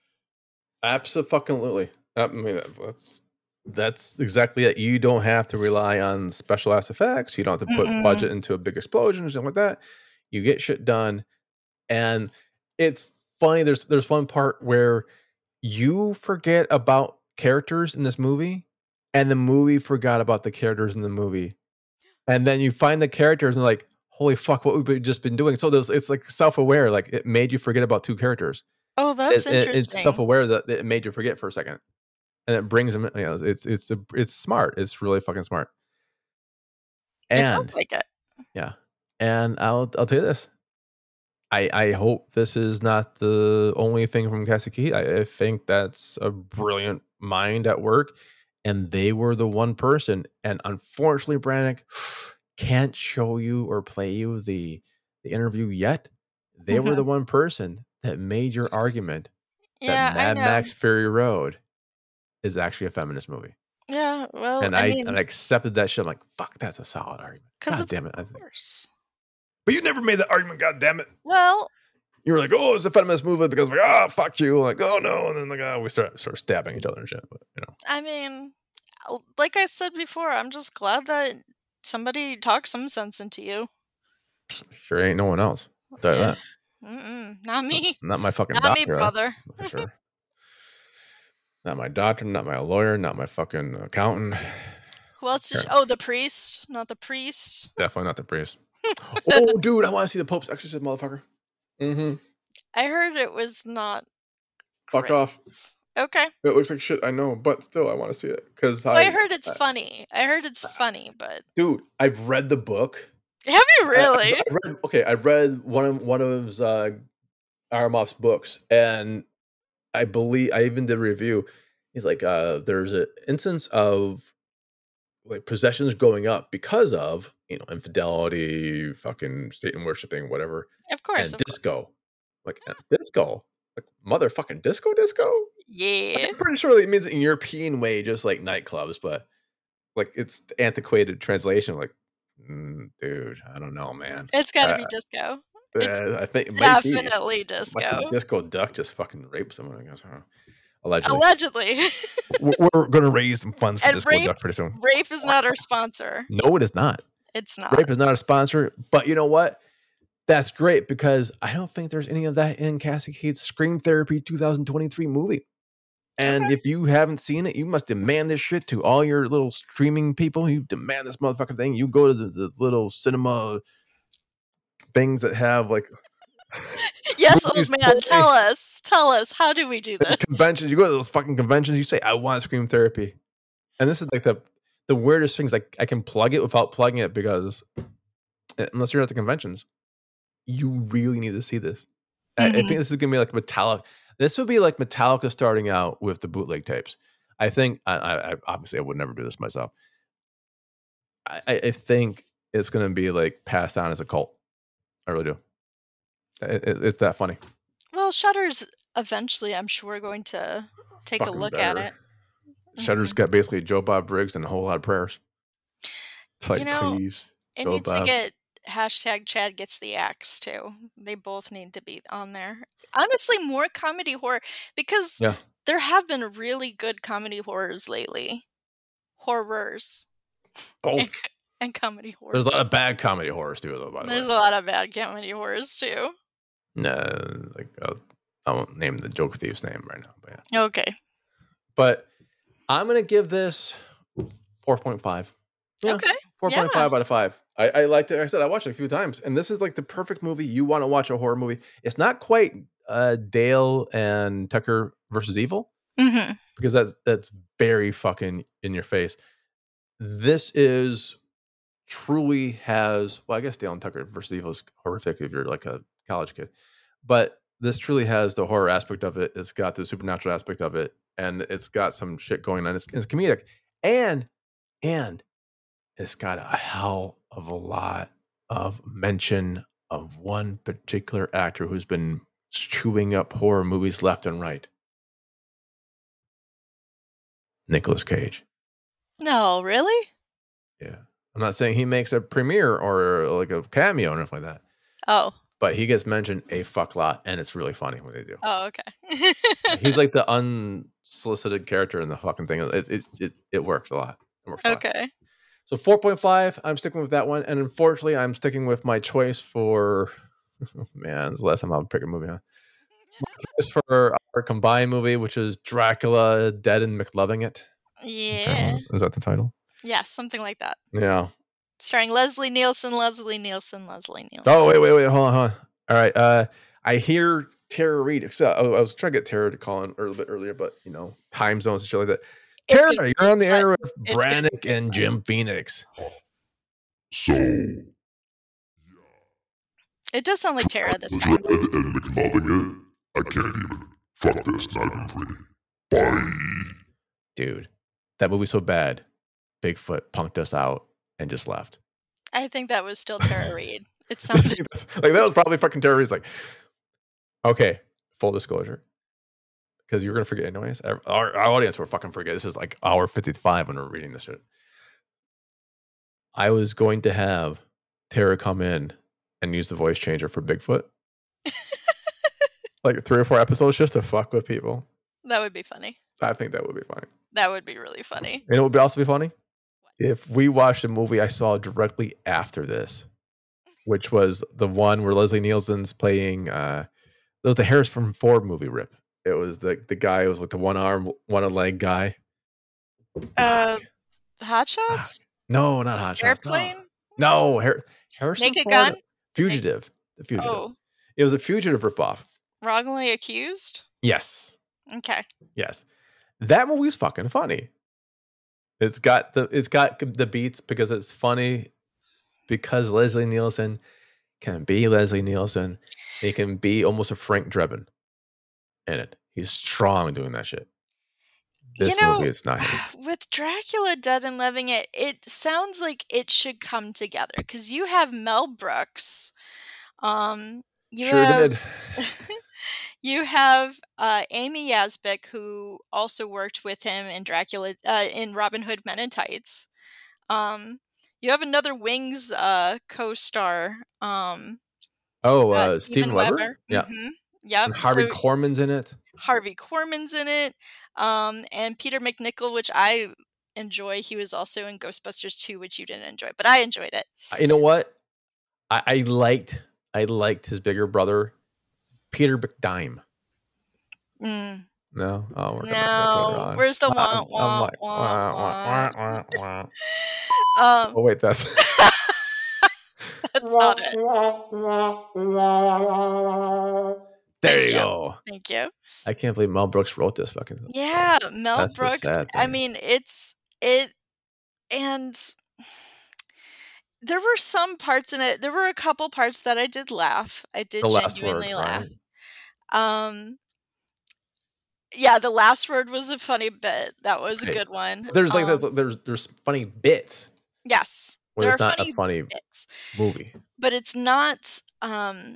Absolutely. I mean, that's that's exactly it. You don't have to rely on special ass effects. You don't have to put Mm-mm. budget into a big explosion or something like that. You get shit done. And it's funny. There's there's one part where you forget about characters in this movie, and the movie forgot about the characters in the movie. And then you find the characters and like, holy fuck, what we've just been doing. So there's it's like self-aware, like it made you forget about two characters. Oh, that's It, it- it's interesting. self-aware that it made you forget for a second. And it brings them, you know, it's it's a, it's smart. It's really fucking smart. It And sounds like it. yeah. And I'll I'll tell you this. I I hope this is not the only thing from Cassie Key. I, I think that's a brilliant mind at work. And they were the one person. And unfortunately, Brannick can't show you or play you the the interview yet. They were Mhm. the one person that made your argument Yeah, that I Mad know. Max Fury Road is actually a feminist movie. Yeah, well, And I I, mean, and I accepted that shit. I'm like, fuck, that's a solid argument. because God of damn it. I think. course. But you never made that argument, god damn it. Well, You were like, oh, it's a feminist movement because like, ah, oh, fuck you. Like, oh no. And then like, oh, we start start stabbing each other and shit. But you know. I mean, l- like I said before, I'm just glad that somebody talked some sense into you. Sure ain't no one else. I'll tell you Yeah. that. Mm-mm. Not me. Not my fucking Not me, doctor. that's brother. For sure. Not my doctor, not my lawyer, not my fucking accountant. Who else did you? Sure. Oh, the priest. Not the priest. Definitely not the priest. Oh, dude, I want to see the Pope's exorcist, motherfucker. Mm-hmm. I heard it was not. Fuck off. great. Okay. It looks like shit, I know, but still, I want to see it because Well, I, I, heard it's I- funny. I heard it's funny, but dude, I've read the book. have you I- really? I, I read, okay, I read one of one of his uh, Aramov's books, and I believe I even did a review. He's like, uh, there's an instance of like possessions going up because of you know infidelity, fucking Satan worshiping, whatever, Of course. and Of course. disco, like uh, disco, like motherfucking disco, disco. Yeah. I'm pretty sure it means in European way, just like nightclubs, but like it's the antiquated translation. Like, mm, dude, I don't know, man. It's got to Uh, be disco. It's Uh, I think it might be. definitely Like disco. the disco duck just fucking raped someone. I guess. I don't know. Allegedly, Allegedly. we're, we're going to raise some funds for And disco rape- duck pretty soon. Rape is not our sponsor. No, it is not. It's not. Rape is not a sponsor. But you know what? That's great because I don't think there's any of that in Cassie Cade's Scream Therapy twenty twenty-three movie. And Okay. if you haven't seen it, you must demand this shit to all your little streaming people. You demand this motherfucking thing. You go to the, the little cinema things that have like Yes, movies old man, playing. tell us. Tell us. How do we do the this? conventions. You go to those fucking conventions. You say, "I want Scream Therapy," and this is like the the weirdest things. Like I can plug it without plugging it because unless you're at the conventions, you really need to see this. I, I Mhm. think this is gonna be like Metallica. This would be like Metallica starting out with the bootleg tapes. I think I, I I- obviously I would never do this myself. I, I I think it's going to be like passed down as a cult. I really do. It, it- it's that funny. Well, Shudder's eventually, I'm sure, going to take a Fucking look at better. it. Shutter's Mhm. got basically Joe Bob Briggs and a whole lot of prayers. It's You like, know, please, it Joe needs to Bob. get hashtag Chad gets the axe too. They both need to be on there. Honestly, more comedy horror because Yeah. there have been really good comedy horrors lately. Horrors Oh, and, co- and comedy horror. there's a lot of bad comedy horrors too, though. By the There's way, a lot of bad comedy horrors too. no, like uh, I won't name the joke thief's name right now, but yeah. Okay. But I'm gonna give this four point five. Yeah, Okay. four point Yeah. five out of five. I, I liked it. Like I said I watched it a few times, and this is like the perfect movie you want to watch a horror movie. It's not quite uh, Dale and Tucker versus Evil hmm because that's that's very fucking in your face. This is truly has well, I guess Dale and Tucker versus Evil is horrific if you're like a college kid, but this truly has the horror aspect of it. It's got the supernatural aspect of it, and it's got some shit going on. It's, it's comedic, and and it's got a hell of a lot of mention of one particular actor who's been chewing up horror movies left and right. Nicolas Cage. No, really? Yeah. I'm not saying he makes a premiere or like a cameo or anything like that, Oh. but he gets mentioned a fuck lot, and it's really funny when they do. Oh, okay. He's like the unsolicited character in the fucking thing. It it it, it works a lot. It works a lot. Okay. So four point five, I'm sticking with that one. And unfortunately, I'm sticking with my choice for man, this is the last time I'll pick a movie, huh? My choice for our combined movie, which is Dracula, Dead and McLoving It. Yeah. Is that the title? Yeah, something like that. Yeah. Starring Leslie Nielsen, Leslie Nielsen, Leslie Nielsen. Oh, wait, wait, wait. Hold on, hold on. All right. Uh, I hear Tara Reid. Except, I was trying to get Tara to call in a little bit earlier, but, you know, time zones and shit like that. It's Tara, gonna you're on the fun. air with It's gonna Brannick be and fun. Jim Phoenix. So, It does sound like Tara this time. Red and McLoving it. I can't even. Fuck this, not even free. Bye. Dude, that movie's so bad. Bigfoot punked us out and just left. I think that was still Tara Reid. It sounded like that was probably fucking Tara Reid's like, okay, full disclosure. Because you're gonna forget anyways. Our, our audience will fucking forget. This is like hour fifty-five when we're reading this shit. I was going to have Tara come in and use the voice changer for Bigfoot. Like three or four episodes just to fuck with people. that would be funny. I think that would be funny. That would be really funny. And it would be also be funny if we watched a movie I saw directly after this, which was the one where Leslie Nielsen's playing. Uh, it was the Harrison Ford movie. Rip. It was the the guy who was like the one arm, one leg guy. Uh, Hot Shots? No, not Hot Shots. Airplane? No, no Har- Harrison Naked Ford. Gun? Fugitive. The Fugitive. Oh, It was a Fugitive ripoff. Wrongly Accused? Yes. Okay. Yes. That movie's fucking funny. It's got the it's got the beats because it's funny because Leslie Nielsen can be Leslie Nielsen. He can be almost a Frank Drebin in it. He's strong doing that shit. This you know, movie is not him. with Dracula Dead and Loving It, it sounds like it should come together because you have Mel Brooks. Um, you Sure have, did. you have uh, Amy Yasbeck, who also worked with him in Dracula, uh, in Robin Hood Men in Tights. Um, you have another Wings uh, co-star. Um, Oh, uh, uh, Steven Steven Weber? Weber. Yeah. Mm-hmm. Yep. And Harvey So Korman's in it. Harvey Korman's in it. Um, and Peter McNichol, which I enjoy. He was also in Ghostbusters two, which you didn't enjoy, but I enjoyed it. You know what? I, I liked I liked his bigger brother, Peter McDime. Mm. No, oh, we're gonna later No, on. where's the I'm, wah I'm wah like, wah wah, wah? wah, wah, wah. Um, Oh wait, that's that's not it. there Thank you you. go. Thank you. I can't believe Mel Brooks wrote this fucking thing. Yeah, Mel That's the Brooks. sad I thing. mean, it's it, and there were some parts in it. There were a couple parts that I did laugh. I did The last genuinely word, laugh. right? Um, Yeah, the last word was a funny bit. That was a Right. good one. There's like Um, there's there's there's funny bits yes, when there are it's not a funny funny bits, movie. but it's not. Um,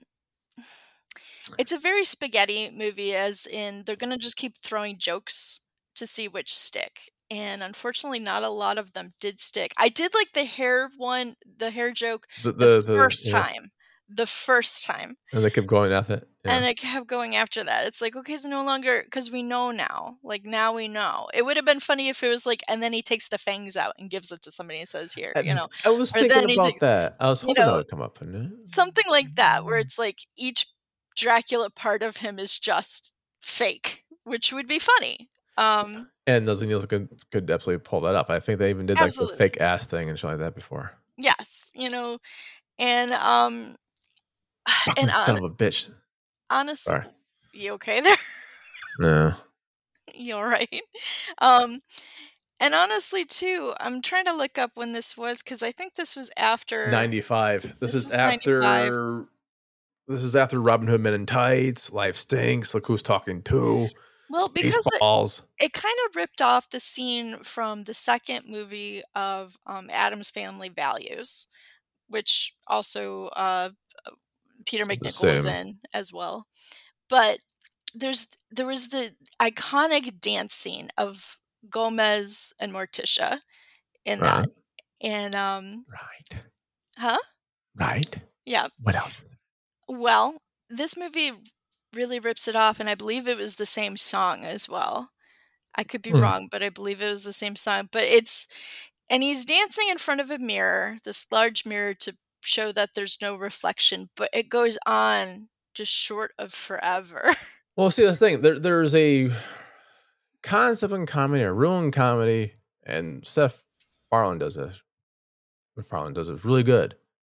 it's a very spaghetti movie, as in they're gonna just keep throwing jokes to see which stick. And unfortunately, not a lot of them did stick. I did like the hair one, the hair joke, The the the the first yeah, time. The first time. and they kept going at it. And Yeah. it kept going after that. It's like, okay, it's no longer because we know now. Like now we know. It would have been funny if it was like, and then he takes the fangs out and gives it to somebody and says, "Here," you And know, I was or thinking then he, about takes, that. I was you hoping that know, would come up. And something like that, where it's like each Dracula part of him is just fake, which would be funny. Um, and Leslie Nielsen could could absolutely pull that up. I think they even did like the absolutely, fake ass thing and shit like that before. yes, you know, and um, and Son on, of a bitch. honestly, Sorry. you okay there? No. You all right? Um, And honestly, too, I'm trying to look up when this was because I think this was after. ninety-five. This This is is ninety-five. after this is after Robin Hood Men in Tights, Life Stinks, Look Who's Talking To, Well, because it, Spaceballs. it kind of ripped off the scene from the second movie of um, Adam's Family Values, which also uh, Peter The McNichol was same. in as well. But there's there was the iconic dance scene of Gomez and Morticia in Right. that, and um, Right. huh? Right. Yeah. What else is Well, this movie really rips it off, and I believe it was the same song as well. I could be Hmm. wrong, but I believe it was the same song. But it's and he's dancing in front of a mirror, this large mirror to show that there's no reflection, but it goes on just short of forever. Well, see, that's the thing. There, there's a concept in comedy, a rule in comedy, and Seth Farland does this. Farland does it really good,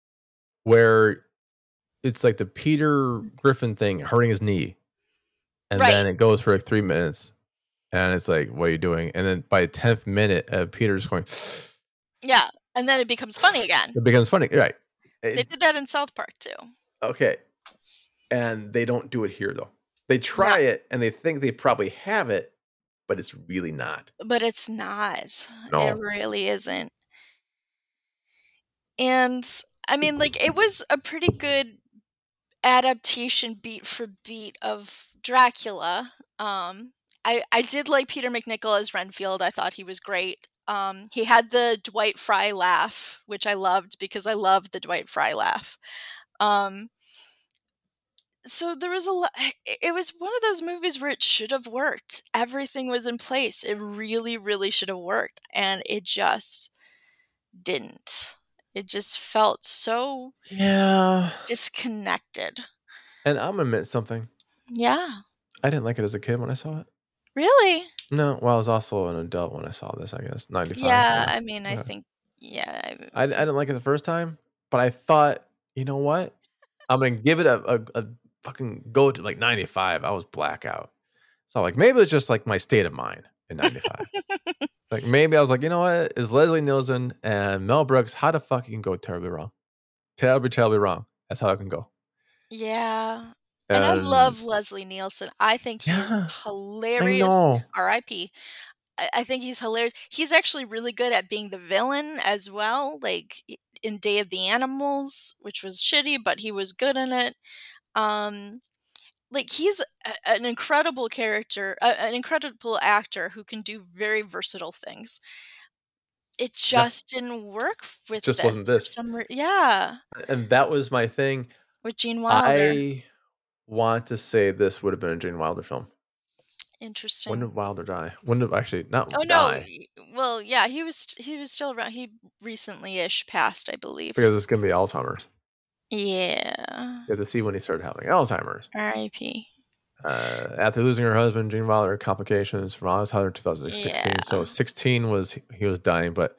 where it's like the Peter Griffin thing, hurting his knee, and Right. then it goes for like three minutes, and it's like, "What are you doing?" And then by the tenth minute, uh, Peter's going, Yeah, and then it becomes funny again. it becomes funny, right? They It- did that in South Park too. okay, and they don't do it here though. They try it, and they think they probably have it, but it's really not. But it's not. No. It really isn't. And I mean, like, it was a pretty good adaptation beat for beat of Dracula. Um, I I did like Peter McNichol as Renfield. I thought he was great. Um, he had the Dwight Fry laugh, which I loved because I loved the Dwight Fry laugh. Um, so there was a lot. It was one of those movies where it should have worked. Everything was in place. It really, really should have worked, and it just didn't. It just felt so Yeah. disconnected. And I'm gonna admit something. Yeah. I didn't like it as a kid when I saw it. Really? No, well, I was also an adult when I saw this, I guess. ninety-five. Yeah, I mean, I Yeah. think, yeah. I, I didn't like it the first time, but I thought, you know what? I'm gonna give it a, a, a fucking go to like ninety-five. I was blackout. So like maybe it's just like my state of mind in ninety-five. Like maybe I was like, you know what? Is Leslie Nielsen and Mel Brooks, how the fuck you can go terribly wrong? Terribly, terribly wrong. That's how it can go. Yeah. And I And love Leslie Nielsen. I think he's yeah, I hilarious. know. R I P. I, I think he's hilarious. He's actually really good at being the villain as well, like i- in Day of the Animals, which was shitty, but he was good in it. Um, like he's a, an incredible character, a, an incredible actor who can do very versatile things. It Yeah. just didn't work with Just this wasn't for this. some re- yeah, And that was my thing. with Gene Wilder. I want to say this would have been a Gene Wilder film. When Interesting. did Wilder die? When did actually not Oh no, die? y- well, yeah, he was he was still around. He recently-ish passed, I believe. Because it's gonna be Alzheimer's. Yeah. You have to see when he started having Alzheimer's. R I P. Uh, after losing her husband, Gene Wilder, complications from Alzheimer's twenty sixteen. So Yeah. sixteen was he was dying, but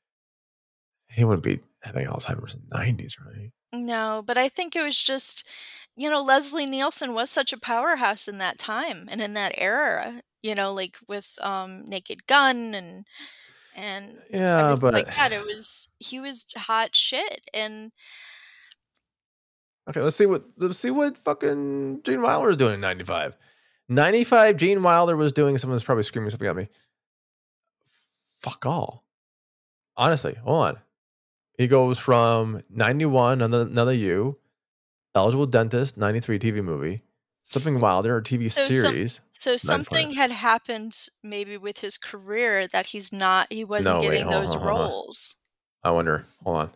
he wouldn't be having Alzheimer's in the nineties, right? No, but I think it was just, you know, Leslie Nielsen was such a powerhouse in that time and in that era, you know, like with um Naked Gun and and Yeah, everything but like that. It was he was hot shit, and okay, let's see what let's see what fucking Gene Wilder is doing in ninety-five. ninety-five, Gene Wilder was doing someone's probably screaming something at me. Fuck all. Honestly, hold on. He goes from ninety-one, another, another you, Eligible Dentist, ninety-three T V movie, Something Wilder, a T V So some, series. so something had happened maybe with his career that he's not, he wasn't No, wait, getting hold on, those hold on, hold on. roles. I wonder. Hold on. I'm,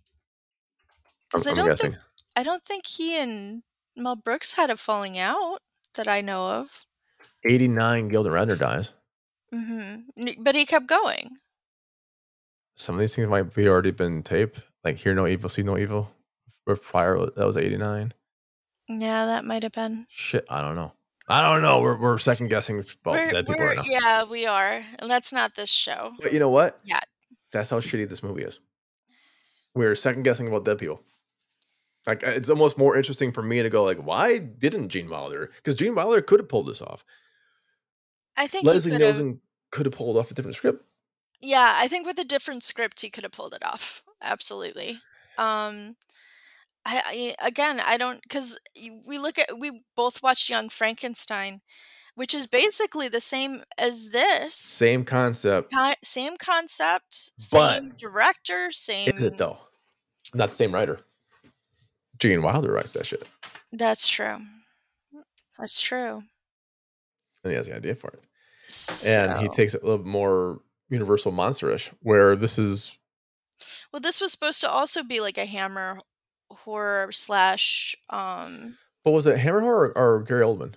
Because I I'm don't guessing. think I don't think he and Mel Brooks had a falling out that I know of. eighty-nine, Gilda Radner dies. Mm-hmm. But he kept going. Some of these things might be already been taped. Like Hear No Evil, See No Evil. Or prior, that was eighty-nine. Yeah, that might have been. Shit, I don't know. I don't know. We're we're second guessing about We're, dead people we're right now. yeah, we are, and that's not this show. But you know what? Yeah, That's how shitty this movie is. We're second guessing about dead people. Like it's almost more interesting for me to go like, why didn't Gene Wilder? Because Gene Wilder could have pulled this off. I think Leslie he could have. Nielsen could have pulled off a different script. Yeah, I think with a different script, he could have pulled it off. Absolutely. Um, I, I again, I don't because we look at we both watched Young Frankenstein, which is basically the same as this. Same concept. Con- same concept, But same director, same. is it though? Not the same writer. Gene Wilder writes that shit. That's true. That's true. And he has the idea for it. So, And he takes it a little more Universal Monster-ish, where this is. well, this was supposed to also be like a Hammer horror slash. Um, But was it Hammer Horror or, or Gary Oldman?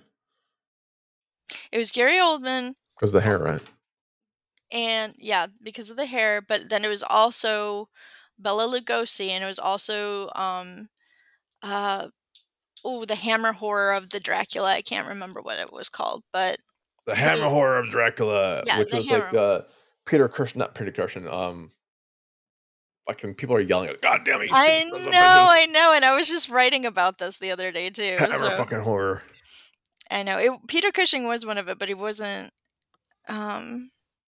it was Gary Oldman. Because the hair, right? And yeah, because of the hair, but then it was also Bela Lugosi, and it was also um, uh, oh, the Hammer horror of the Dracula. I can't remember what it was called, but The Hammer they, Horror of Dracula, yeah, which the was Hammer. like uh, Peter Cushing, not Peter Cushing. Um, fucking people are yelling at, God damn it! I know, I know, and I was just writing about this the other day too. Hammer so. fucking horror. I know it. Peter Cushing was one of it, but he wasn't. Um,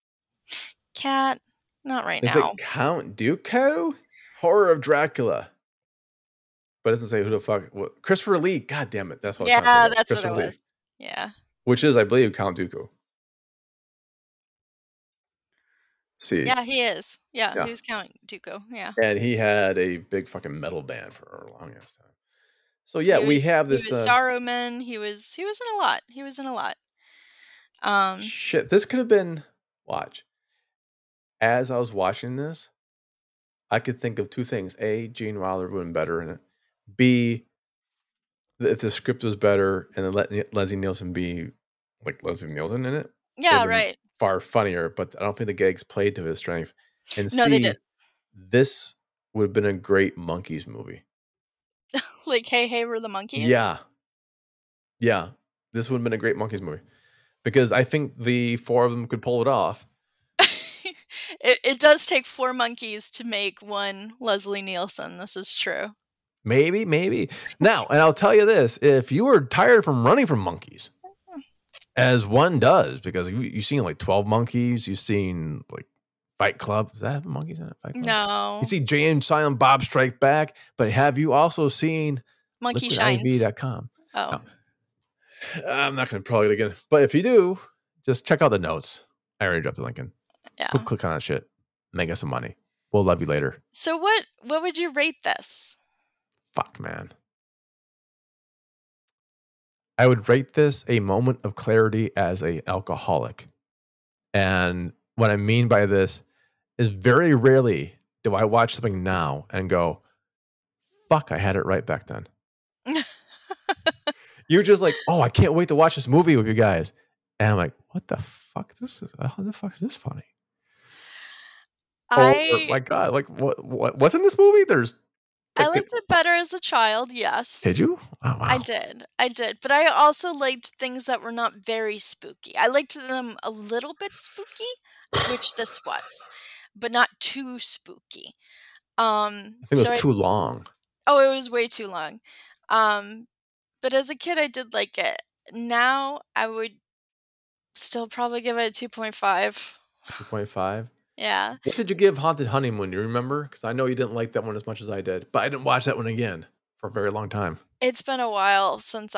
Cat, not right Is now. it Count Dooku? Horror of Dracula. But it doesn't say who the fuck. What, Christopher Lee. God damn it. That's what Yeah, I was that's what it Lee. was. Yeah. Which is, I believe, Count Dooku. See. Yeah, he is. Yeah, Yeah. he was Count Dooku. Yeah. And he had a big fucking metal band for a long ass time. So yeah, He we was- have this. He was uh, Saruman. He was. He was in a lot. He was in a lot. Um. Shit, this could have been. Watch. As I was watching this, I could think of two things. A, Gene Wilder would have been better in it. B, if the script was better and then let Leslie Nielsen be like Leslie Nielsen in it. Yeah. been Right. Far funnier, but I don't think the gags played to his strength. And No, C, they did. this would have been a great Monkeys movie. Like, hey, hey, we're the monkeys. Yeah. Yeah. This would have been a great Monkeys movie. Because I think the four of them could pull it off. it, it does take four monkeys to make one Leslie Nielsen. This is true. Maybe, maybe. Now, and I'll tell you this, if you were tired from running from monkeys, as one does, because you, you've seen like twelve Monkeys, you've seen like Fight Club. Does that have monkeys in it? Fight Club? No. You see Jay and Silent Bob Strike Back, but have you also seen Monkey Shines. liquid I V dot com? Oh. No. I'm not going to plug it again. But if you do, just check out the notes. I already dropped the link in. Yeah. Go click on that shit. Make us some money. We'll love you later. So what what would you rate this? Fuck, man. I would rate this a moment of clarity as a alcoholic. And what I mean by this is very rarely do I watch something now and go, fuck, I had it right back then. You're just like, oh, I can't wait to watch this movie with you guys. And I'm like, what the fuck? This is how the fuck is this funny? I Oh my god! Like what? What? What's in this movie? There's. I liked it better as a child. Yes. Did you? Oh, wow. I did. I did. But I also liked things that were not very spooky. I liked them a little bit spooky, which this was, but not too spooky. Um, I think it was so too long. Oh, it was way too long. Um, but as a kid, I did like it. Now, I would still probably give it a two point five. two point five? Yeah. What did you give Haunted Honeymoon? Do you remember? Because I know you didn't like that one as much as I did. But I didn't watch that one again for a very long time. It's been a while since I've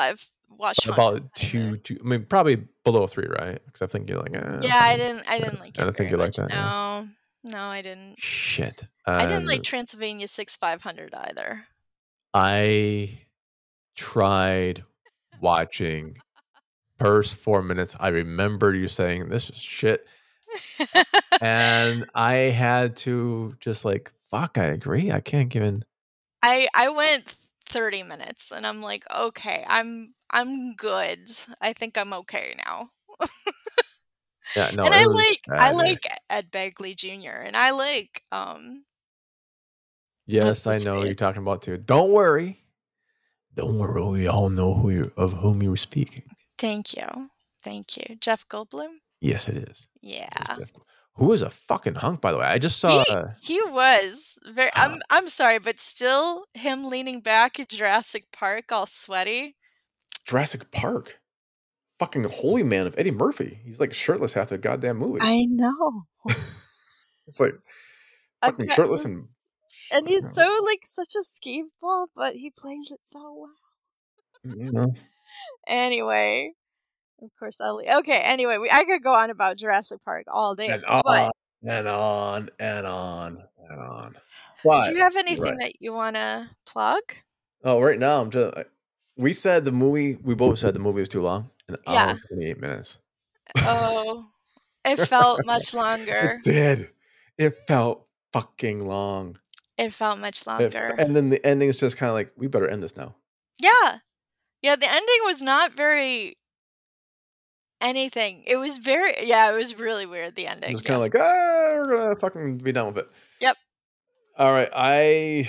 watch Haunted About two, two. I mean, probably below three, right? Because I think you're like, eh, Yeah, I didn't. I didn't like I it don't think very you like much. that. Yeah. No, no, I didn't. Shit. I didn't like And Transylvania six five hundred either. I tried watching first four minutes. I remember you saying this is shit, and I had to just like, fuck. I agree. I can't give in. I I went thirty minutes, and I'm like, okay, I'm I'm good. I think I'm okay now. Yeah, no, And it I was like I bad. Yeah. like Ed Begley Junior and I like um. Yes, What's I his know who you're face? talking about too. Don't worry. Don't worry. We all know who you of whom you were speaking. Thank you, thank you, Jeff Goldblum. Yes, it is. Yeah, It is Jeff Gold- who is a fucking hunk, by the way. I just he saw. he was very. Uh, I'm I'm sorry, but still, him leaning back in Jurassic Park, all sweaty. Jurassic Park. Fucking holy man of Eddie Murphy. He's like shirtless half the goddamn movie. I know. It's like I fucking got shirtless and this, and he's so like such a skeeveball, but he plays it so well. you know. Anyway, of course, Ellie. Okay, anyway, we I could go on about Jurassic Park all day, And but on and on and on and on. But do you have you're anything right. that you want to plug? Oh, right now I'm just. I- We said the movie. We both said the movie was too long. An Yeah. hour and twenty-eight minutes. Oh, it felt much It longer. did. It felt fucking long. It felt much It, longer. and then the ending is just kind of like, we better end this now. Yeah. Yeah, the ending was not very anything. It was very yeah, it was really weird, the ending. Just kind of Yes. like, ah, we're gonna fucking be done with it. Yep. All right, I.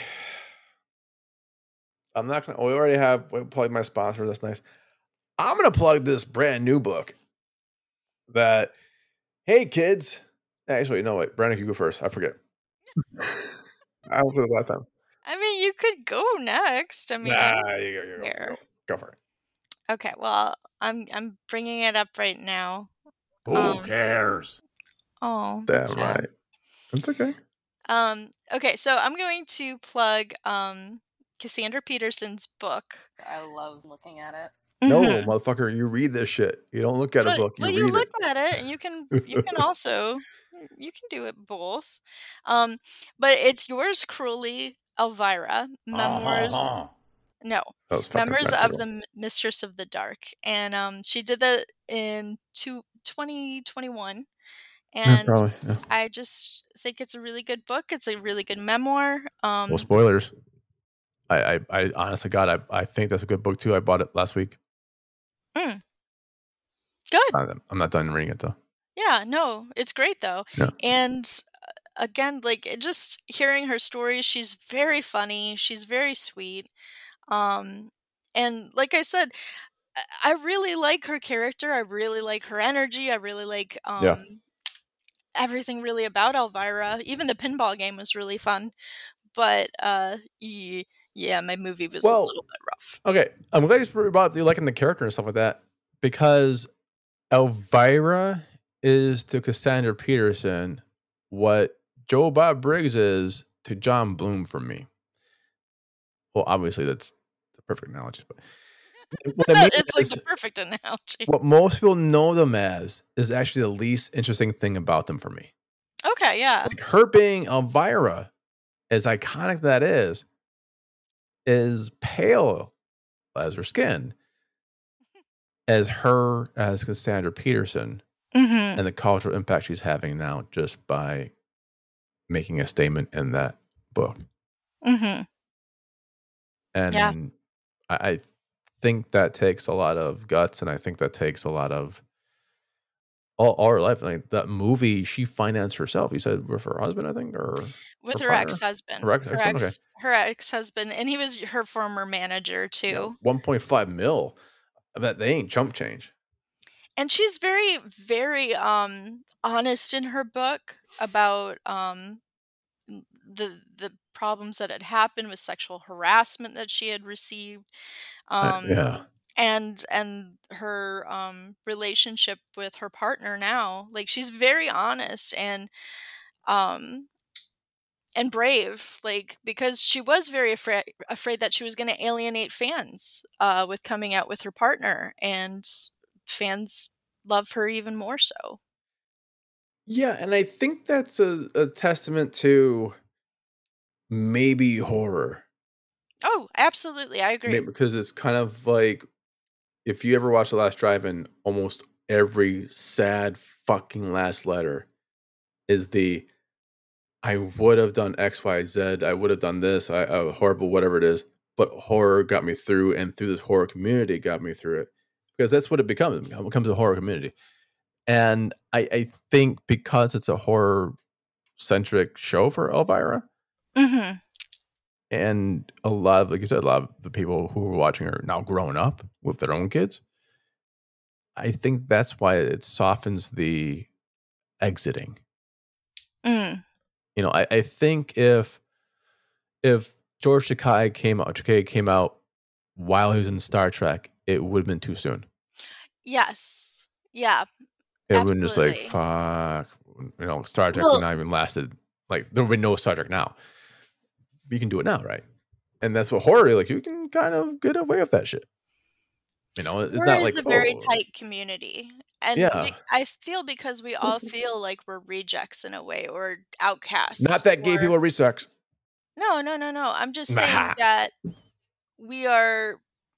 I'm not gonna. We already have we plugged my sponsor. That's nice. I'm gonna plug this brand new book. That, hey kids. Actually, no wait, Brandon, you go first. I forget. I was it last time. I mean, you could go next. I mean, I Nah, don't you go, you go, care. go, go for it. Okay, well, I'm I'm bringing it up right now. Who Um, cares? Oh, Damn that's sad. right. It's okay. Um, okay, so I'm going to plug um Cassandra Peterson's book. I love looking at it. No, Mhm. motherfucker, you read this shit. You don't look at a Well, book. You well, you read look it. at it, and you can you can also you can do it both. Um, but it's Yours Cruelly, Elvira, Memoirs. Uh-huh. No, That was fucking Memoirs bad, of bro. the M- Mistress of the Dark, and um, she did that in two, twenty twenty-one, Yeah, and probably. Yeah. I just think it's a really good book. It's a really good memoir. Um, No spoilers. I, I, I honestly, God, I, I think that's a good book too. I bought it last week. mm, good. I'm I'm not done reading it though. Yeah, no, it's great though. Yeah. And uh, again, like it- just hearing her story, she's very funny. She's very sweet. Um, and like I said, I I really like her character. I really like her energy. I really like um Yeah. everything really about Elvira. Even the pinball game was really fun. But uh, ye- yeah, my movie was a Well, little bit rough. okay. I'm glad you brought up you liking the character and stuff like that because Elvira is to Cassandra Peterson what Joe Bob Briggs is to John Bloom for me. Well, obviously that's the perfect analogy, but what I mean It's like is, the perfect analogy. what most people know them as is actually the least interesting thing about them for me. Okay, yeah. Like her being Elvira, as iconic that is, is pale as her skin, as her as Cassandra Peterson, Mm-hmm. and the cultural impact she's having now just by making a statement in that book. Mm-hmm. And Yeah. I, I think that takes a lot of guts, and I think that takes a lot of all, all her life. Like that movie, she financed herself. You said with her husband, I think, or With her her partner? ex-husband. Her ex- Her ex-husband? Okay. ex her ex-husband, and he was her former manager too. Yeah, one point five mil. I bet they ain't chump change. And she's very, very um honest in her book about um n- the the problems that had happened with sexual harassment that she had received. Uh, Um yeah. and and her um relationship with her partner now. Like she's very honest, and um and brave, like, because she was very afraid afraid that she was going to alienate fans uh, with coming out with her partner, and fans love her even more so. Yeah, and I think that's a, a testament to maybe horror. Oh, absolutely, I agree. Maybe because it's kind of like if you ever watch The Last Drive-In, almost every sad fucking last letter is the I would have done X, Y, Z. I would have done this. I uh, horrible, whatever it is. But horror got me through, and through this horror community got me through it because that's what it becomes. It becomes a horror community, and I, I think because it's a horror centric show for Elvira, Mm-hmm. and a lot of, like you said, a lot of the people who are watching are now grown up with their own kids. I think that's why it softens the exiting. Mm. You know, I, I think if if George Takei came out, Takei came out while he was in Star Trek, it would have been too soon. Yes. Yeah. It would have been just like, Absolutely. fuck. You know, Star Trek Well- would not even lasted. Like, there would be no Star Trek now. You can do it now, right? And that's what horror, like, you can kind of get away with that shit. You know, it's Horror not is like, a very oh, tight community, and Yeah. be- I feel because we all feel like we're rejects in a way, or outcasts. not that gay or- people read sex. No, no, no, no. I'm just Nah. saying that we are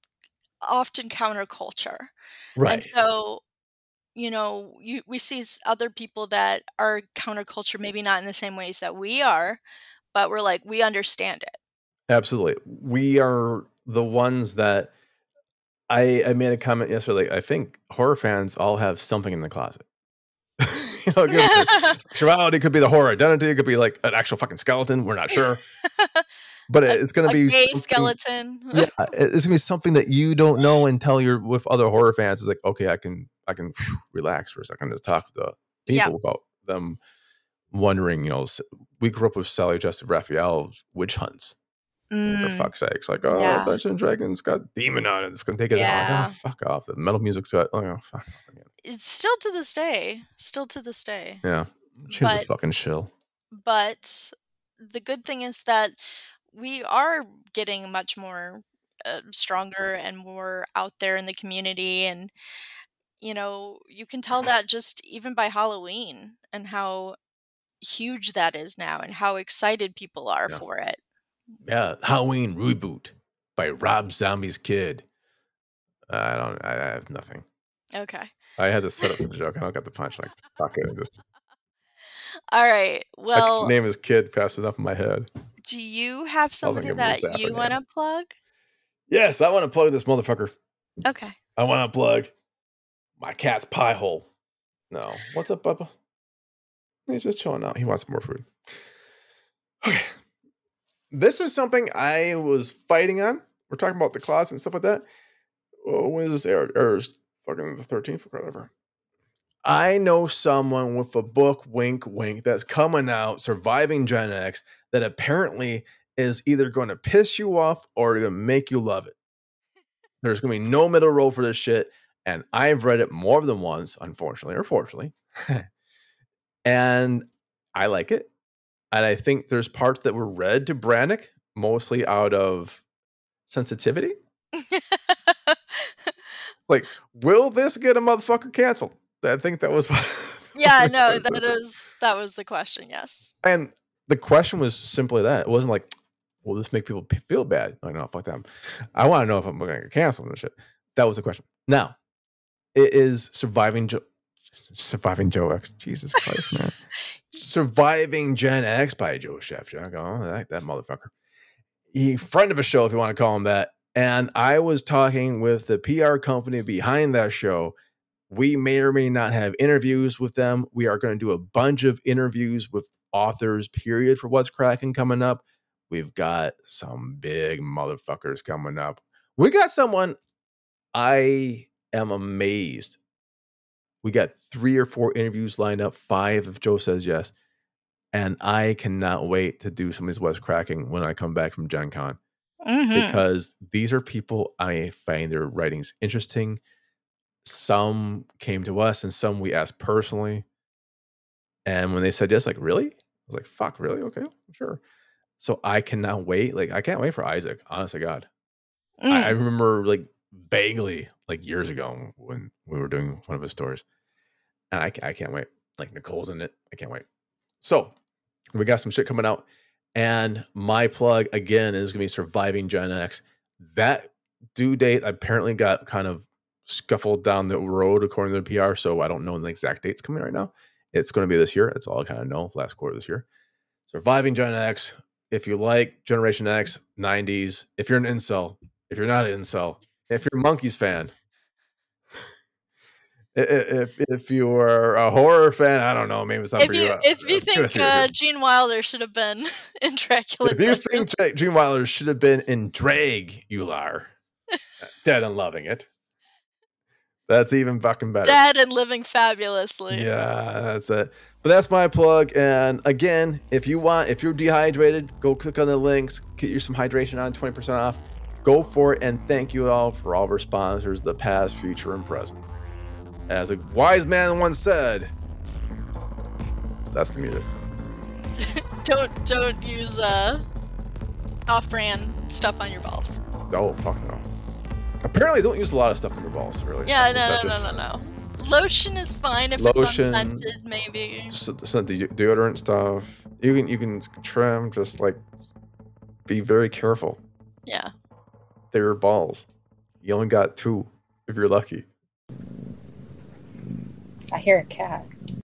often counterculture. Right. And so, you know, you, we see s- other people that are counterculture, maybe not in the same ways that we are, but we're like, we understand it. Absolutely. We are the ones that I, I made a comment yesterday. Like, I think horror fans all have something in the closet. You know, it could be sexuality, could be the horror identity, it could be like an actual fucking skeleton. We're not sure. But A- it's going a to be gay something- skeleton. Yeah, it's gonna be something that you don't know until you're with other horror fans. It's like, okay, I can I can whew, relax for a second to talk to the Yeah. people about them wondering. You know, s- we grew up with Sally Jesse Raphael's witch hunts. For Mm, fuck's sakes, like, oh, yeah. Dungeons and Dragons got demon on it. It's gonna take it out. Like, Yeah. oh, fuck off. The metal music's got. Oh, fuck. Again. It's still to this day, still to this day. Yeah, she's a But fucking shill. but the good thing is that we are getting much more uh, stronger and more out there in the community, and you know, you can tell that just even by Halloween and how huge that is now and how excited people are Yeah. for it. Yeah, Halloween reboot by Rob Zombie's kid. I don't. I I have nothing. Okay. I had to set up the joke. I don't got the punch. Like, fuck it. I just All right. I Well, could name his kid fast enough in my head. do you have somebody give him a that Zappa you name. want to plug? Yes, I want to plug this motherfucker. Okay. I want to plug my cat's pie hole. No. What's up, Bubba? He's just chilling out. He wants more food. Okay. This is something I was fighting on. We're talking about the closet and stuff like that. Oh, when is this aired? Airs fucking the thirteenth or whatever. I know someone with a book, wink, wink, that's coming out, Surviving Gen X, that apparently is either going to piss you off or going to make you love it. There's going to be no middle road for this shit. And I've read it more than once, unfortunately or fortunately. And I like it. And I think there's parts that were read to Brannick, mostly out of sensitivity. Like, will this get a motherfucker canceled? I think that was Yeah, no, that is that was the question. Yes. And the question was simply that. It wasn't like, will this make people p- feel bad? Like, no, fuck them. I want to know if I'm going to get canceled and shit. That was the question. Now, it is Surviving Joe. Surviving Joe X. Jesus Christ, man. Surviving Gen X by Joe Shefchak. Oh, that, that motherfucker. He friend of a show, if you want to call him that. And I was talking with the P R company behind that show. We may or may not have interviews with them. We are going to do a bunch of interviews with authors, period, for What's Cracking coming up. We've got some big motherfuckers coming up. We got someone I am amazed. We got three or four interviews lined up, five if Joe says yes. And I cannot wait to do some of these What's Cracking when I come back from Gen Con. Mhm. Because these are people I find their writings interesting. Some came to us and some we asked personally. And when they said yes, like, really? was like, fuck, really? Okay, sure. So I cannot wait. Like, I can't wait for Isaac. Honest to God. Mm. I, I remember like vaguely, like years ago when we were doing one of his stories. And I, I can't wait. Like Nicole's in it. I can't wait. So we got some shit coming out. And my plug again is gonna be Surviving Gen X. That due date apparently got kind of scuffled down the road according to the P R. So I don't know when the exact date's coming right now. It's going to be this year. That's all I kind of know. Last quarter of this year. Surviving Gen X. If you like Generation X, nineties, if you're an incel, if you're not an incel, if you're a Monkeys fan, if if you are a horror fan, I don't know, maybe it's not If for you you. if you Uh, give think us your uh, opinion. Gene Wilder should have been in Dracula, If you two, think J- Gene Wilder should have been in Drag, you are dead and loving it. That's even fucking better. dead and living fabulously. Yeah, that's it. But that's my plug. And again, if you want, if you're dehydrated, go click on the links, get you some hydration on, twenty percent off. Go for it. And thank you all for all of our sponsors, the past, future, and present. As a wise man once said, that's the music. don't don't use uh, off-brand stuff on your balls. Oh, fuck no. Apparently, don't use a lot of stuff on your balls, really. Yeah, no, That's no, just- no, no, no. Lotion is fine if Lotion, it's unscented, maybe. Just some de- deodorant stuff. You can you can trim. Just like be very careful. Yeah. They're your balls. You only got two if you're lucky. I hear a cat.